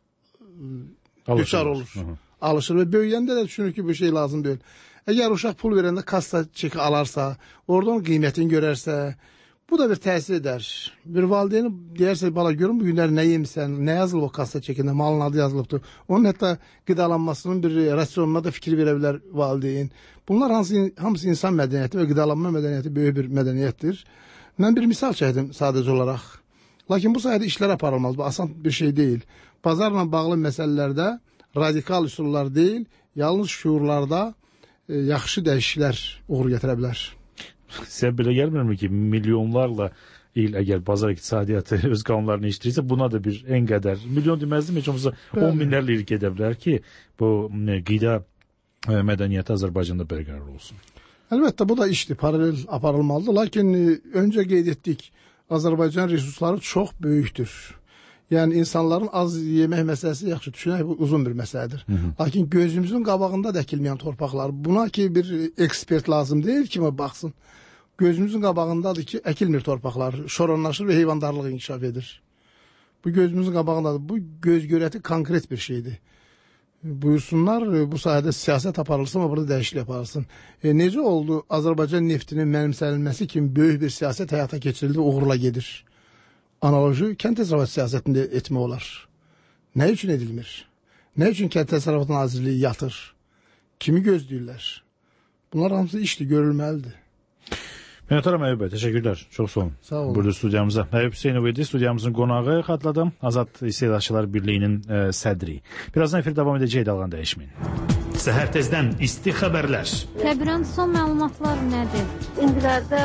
düşər olur. Alışır və böyüyəndə də düşünür ki, bu şey lazım deyil. Əgər uşaq pul verəndə kassa çeki alarsa, oradan qiymətini görərsə, bu da bir təsir edər. Bir valideyni deyərsə, bala görün bu günlər nə yemisən, nə yazılıb o kassa çekində, malın adı yazılıbdır. Onun hətta qidalanmasının bir rasyonuna da fikir verə bilər valideyn. Bunlar hamısı insan mədəniyyəti və qidalanma mədəniyyəti böyük bir mədəniyyətdir. Mən bir misal çəkdim sadəcə olaraq. Lakin bu sayədə işlər aparılmaz, bu asan bir şey deyil. Bazarla bağlı məsələlərdə radikal üsullar deyil, yalnız şuurlarda yaxşı dəyişikliklər uğur gətirə bilər. Sizə belə gəlmirmi ki, milyonlarla il əgər bazar iqtisadiyyatı öz qanunlarını işləyirsə, buna da bir en qədər, milyon deməzdim, heç olmasa 10 minlərlə il gedə bilər ki, bu qida mədəniyyəti Azərbaycanda bərqərar olsun. Əlbəttə, bu da işdir, paralel aparılmalıdır. Lakin öncə qeyd etdik, Azərbaycan resursları çox böyükdür. Yəni, insanların az yemək məsələsi yaxşı düşünək, bu uzun bir məsələdir. Lakin gözümüzün qabağında da əkilməyən torpaqlar, buna ki, bir ekspert lazım deyil ki, baxsın. Gözümüzün qabağındadır ki, əkilmir torpaqlar, şoranlaşır və heyvandarlıq inkişaf edir. Bu gözümüzün qabağındadır. Bu göz görəti konkret bir şeydir. Buyursunlar, bu sayədə siyasət aparılsın, amma burada dəyişiklik aparılsın. Necə oldu Azərbaycan neftinin mənimsənilməsi kimi böyük bir siyasət həyata keçirildi, uğurla gedir. Analoji kənd təsərrüfatı siyasətində etmək olar. Nə üçün edilmir? Nə üçün kənd təsərrüfatı nazirliyi yatır? Kimi gözləyirlər? Bunlar hamısı işdir, görülməlidir. Minətəram Əyyub bəy, təşəkkürlər. Çox sağ olun. Sağ olun. Burada studiyamıza Əyyub Hüseynov idi. Studiyamızın qonağı xatladım. Azad İstedadçılar Birliyinin sədri. Birazdan efir davam edəcək, dalğan dəyişməyin. Səhər tezdən isti xəbərlər. Təbirən son məlumatlar nədir? İndilərdə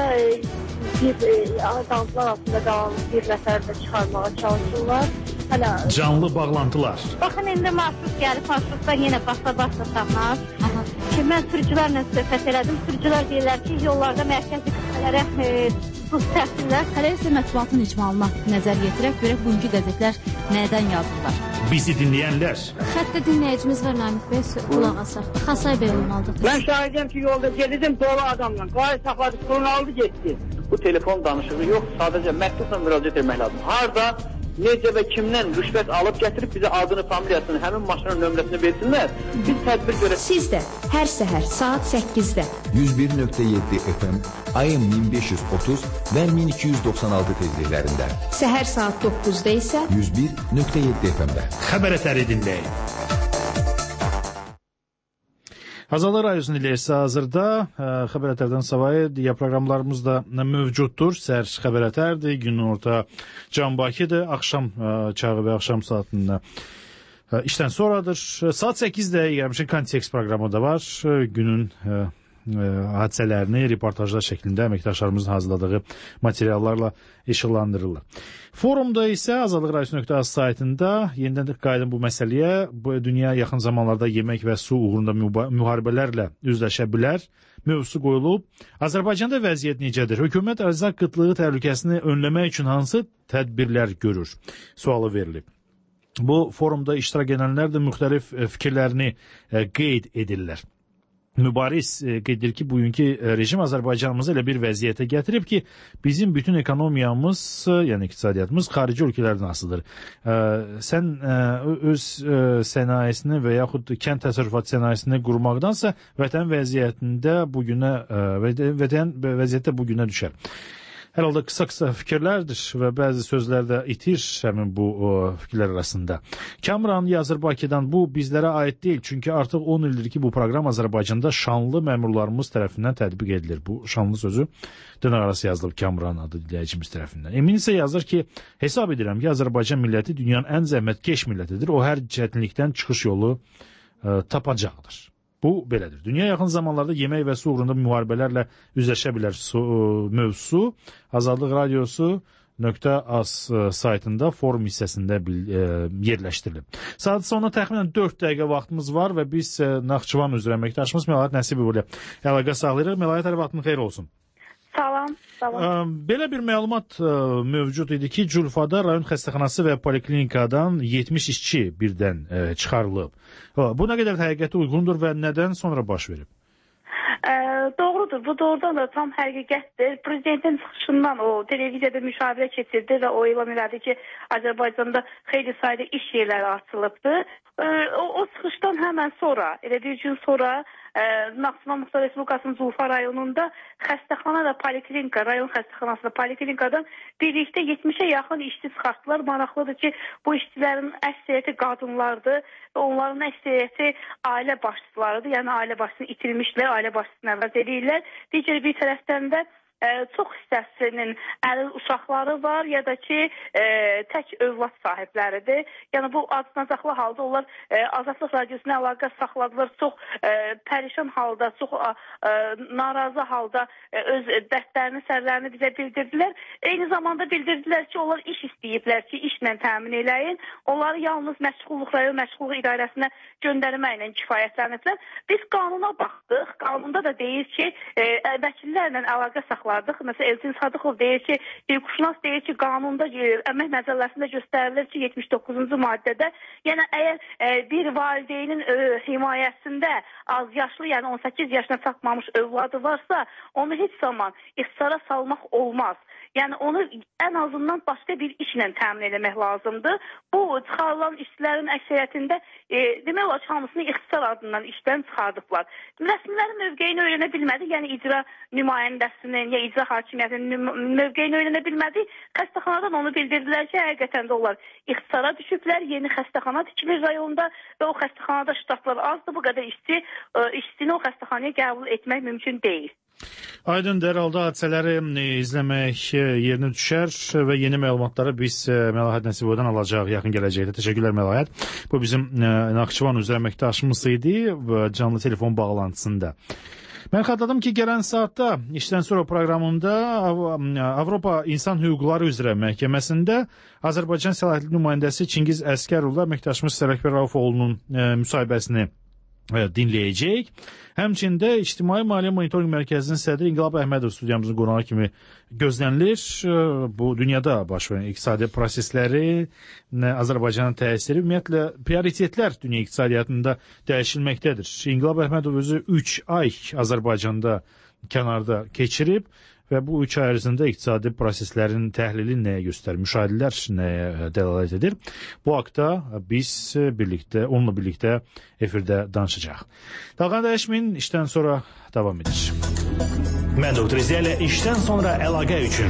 bir adamlar altında qalan bir nəfər də çıxarmağa çalışırlar. Hələ Canlı bağlantılar. Baxın, indi marşrut gəlib, marşrutdan yenə basa tapmaz. Ki, mən sürücülərlə söhbət elədim. Sürücülər deyirlər ki, yollarda mərkəzi qüsmələrə buz təpsinlər. Hələ isə mətbuatın icmalına nəzər yetirək, görək bugünkü qəzetlər nədən yazırlar. Bizi dinləyənlər. Xəttə dinləyicimiz var, Namik bəy, qulaq asaq. Xasay bəy olmalıdır. Mən şahidəm ki, yolda gedirdim dolu adamla. Qayı saxladı, pulunu aldı, getdi. Bu telefon danışığı yox, sadəcə məktubla müraciət etmək lazım. Harda, necə və kimdən rüşvət alıb gətirib bizə adını, familiyasını, həmin maşının nömrəsini versinlər. Biz tədbir görək. Siz də hər səhər saat 8-də 101.7 FM, AM 1530 və 1296 tezliklərində. Səhər saat 9-da isə 101.7 FM-də. Xəbər əsəri dinləyin. Azadlıq Radiosunun ilə hazırda xəbər ətərdən savayı digər proqramlarımız da mövcuddur. Səhər xəbər ətərdir, günün orta Can Bakıdır, axşam çağı və axşam saatında işdən sonradır. Saat 8-də gəlmişin kontekst proqramı da var. Günün hadisələrini reportajlar şəklində əməkdaşlarımızın hazırladığı materiallarla işıqlandırırlar. Forumda isə azadlıqradiosu.az saytında yenidən qayıdın bu məsələyə, bu dünya yaxın zamanlarda yemək və su uğrunda müharibələrlə üzləşə bilər mövzusu qoyulub. Azərbaycanda vəziyyət necədir? Hökumət ərzaq qıtlığı təhlükəsini önləmək üçün hansı tədbirlər görür? Sualı verilib. Bu forumda iştirak edənlər də müxtəlif fikirlərini qeyd edirlər. Mübariz qeyd edir ki, bugünkü rejim Azərbaycanımızı elə bir vəziyyətə gətirib ki, bizim bütün ekonomiyamız, yəni iqtisadiyyatımız xarici ölkələrdən asılıdır. Sən öz sənayesini və yaxud kənd təsərrüfat sənayesini qurmaqdansa vətən vəziyyətində bugünə düşər. Hər halda qısa fikirlərdir və bəzi sözlər də itir həmin bu fikirlər arasında. Kamran yazır Bakıdan, bu bizlərə aid deyil, çünki artıq 10 ildir ki, bu proqram Azərbaycanda şanlı məmurlarımız tərəfindən tətbiq edilir. Bu şanlı sözü dırnaqarası yazılıb Kamran adı dinləyicimiz tərəfindən. Emin isə yazır ki, hesab edirəm ki, Azərbaycan milləti dünyanın ən zəhmətkeş millətidir. O hər çətinlikdən çıxış yolu tapacaqdır. Bu belədir. Dünya yaxın zamanlarda yemək və su uğrunda müharibələrlə üzləşə bilər mövzusu Azadlıq Radiosu.az saytında forum hissəsində yerləşdirilib. Saat sonuna təxminən 4 dəqiqə vaxtımız var və biz Naxçıvan üzrə əməkdaşımız Məlahət Nəsibova ilə əlaqə saxlayırıq. Məlahət, hər vaxtın xeyir olsun. Salam. Belə bir məlumat mövcud idi ki, Culfada rayon xəstəxanası və poliklinikadan 70 işçi birdən çıxarılıb. Bu nə qədər həqiqətə uyğundur və nədən sonra baş verib? Doğrudur. Bu doğrudan da tam həqiqətdir. Prezidentin çıxışından o televiziyada müşavirə keçirdi və o elan elədi ki, Azərbaycanda xeyli sayda iş yerləri açılıbdır. O çıxışdan həmən sonra, elə bir gün sonra Naxçıvan Muxtar Respublikasının Zulfa rayonunda xəstəxana və poliklinika, rayon xəstəxanası və poliklinikadan birlikdə 70-ə yaxın işçi çıxartdılar. Maraqlıdır ki, bu işçilərin əksəriyyəti qadınlardır və onların əksəriyyəti ailə başçılarıdır. Yəni ailə başçısını itirmişlər, ailə başçısını əvəz edirlər. Digər bir tərəfdən də çox hissəsinin əlil uşaqları var ya da ki tək övlad sahibləridir. Yəni bu acınacaqlı halda onlar Azadlıq Radiosuna əlaqə saxladılar. Çox pərişan halda, çox narazı halda öz dərdlərini, sərlərini bizə bildirdilər. Eyni zamanda bildirdilər ki, onlar iş istəyiblər ki, işlə təmin eləyin. Onları yalnız məşğulluq rayon məşğulluq idarəsinə göndərməklə kifayətləniblər. Biz qanuna baxdıq. Qanunda da deyir ki, vəkillərlə əlaqə saxladıq. Məsələn, Elçin Sadıqov deyir ki, hüquqşünas deyir ki, qanunda əmək məcəlləsində göstərilir ki, 79-cu maddədə, yəni əgər bir valideynin himayəsində az yaşlı, yəni 18 yaşına çatmamış övladı varsa, onu heç zaman ixtisara salmaq olmaz. Yəni onu ən azından başqa bir işlə təmin etmək lazımdır. Bu çıxarılan işçilərin əksəriyyətində demək olar ki, hamısını ixtisar adından işdən çıxardıblar. Rəsmilərin mövqeyini öyrənə bilmədik, yəni icra nümayəndəsinin ya icra hakimiyyətinin mövqeyini öyrənə bilmədik. Xəstəxanadan onu bildirdilər ki, həqiqətən də onlar ixtisara düşüblər, yeni xəstəxana tikilir rayonda və o xəstəxanada ştatlar azdır, bu qədər işçini o xəstəxanaya qəbul etmək mümkün deyil. Aydın, dərhalda hadisələri izləmək yerinə düşər və yeni məlumatları biz Məlahət Nəsibovadan alacaq yaxın gələcəkdə. Təşəkkürlər Məlahət. Bu bizim Naxçıvan üzrə əməkdaşımız idi canlı telefon bağlantısında. Mən xatırladım ki, gələn saatda işdən sonra proqramında Avropa İnsan Hüquqları üzrə məhkəməsində Azərbaycan səlahiyyətli nümayəndəsi Çingiz Əskərov əməkdaşımız Sərəkbər Raufoğlu'nun müsahibəsini dinləyəcək. Həmçində İctimai Maliyyə Monitorinq Mərkəzinin sədri İnqilab Əhmədov studiyamızın qonağı kimi gözlənilir. Bu dünyada baş verən iqtisadi prosesləri, Azərbaycanın təsiri, ümumiyyətlə prioritetlər dünya iqtisadiyyatında dəyişilməkdədir. İnqilab Əhmədov özü 3 ay Azərbaycanda kənarda keçirib və bu 3 ay ərzində iqtisadi proseslərin təhlili nəyə göstərir, müşahidələr nəyə dəlalət edir. Bu haqda biz onunla birlikdə efirdə danışacaq. Dalğanı dəyişməyin, işdən sonra davam edir. Mən Dr. Ziya ilə işdən sonra əlaqə üçün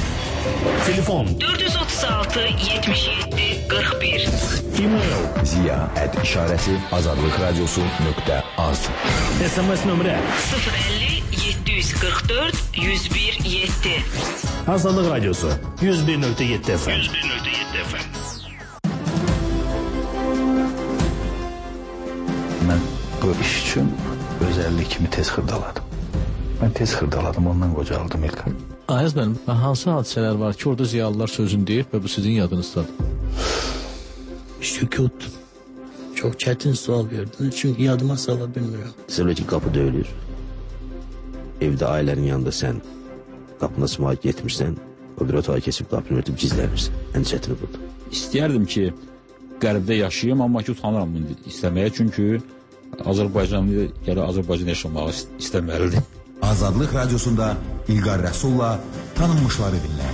telefon 436 77 41 e-mail ziya@işarəsi azadlıqradiosu.az SMS nömrə 050 744 101 7 Azadlıq Radiosu 101.7 FM. Mən bu iş üçün öz əlli kimi tez xırdaladım. Mən tez xırdaladım, ondan qocaldım İlqar. Ayaz müəllim, hansı hadisələr var ki, orada ziyalılar sözünü deyib və bu sizin yadınızdadır? Sükut. Çok çetin sual verdin. Çünkü yadıma sala bilmiyorum. Söyle ki qapı döyülür. Evdə ailənin yanında sən qapına sımaya getmirsən, o bir otağa keçib qapını örtüb gizlənirsən. Ən çətini budur. İstəyərdim ki, qərbdə yaşayayım, amma ki, utanıram bunu istəməyə. Çünki Azərbaycanlı gələ Azərbaycan yaşamağı istəməlidir. Azadlıq Radiosunda İlqar Rəsulla tanınmışları dinləyin.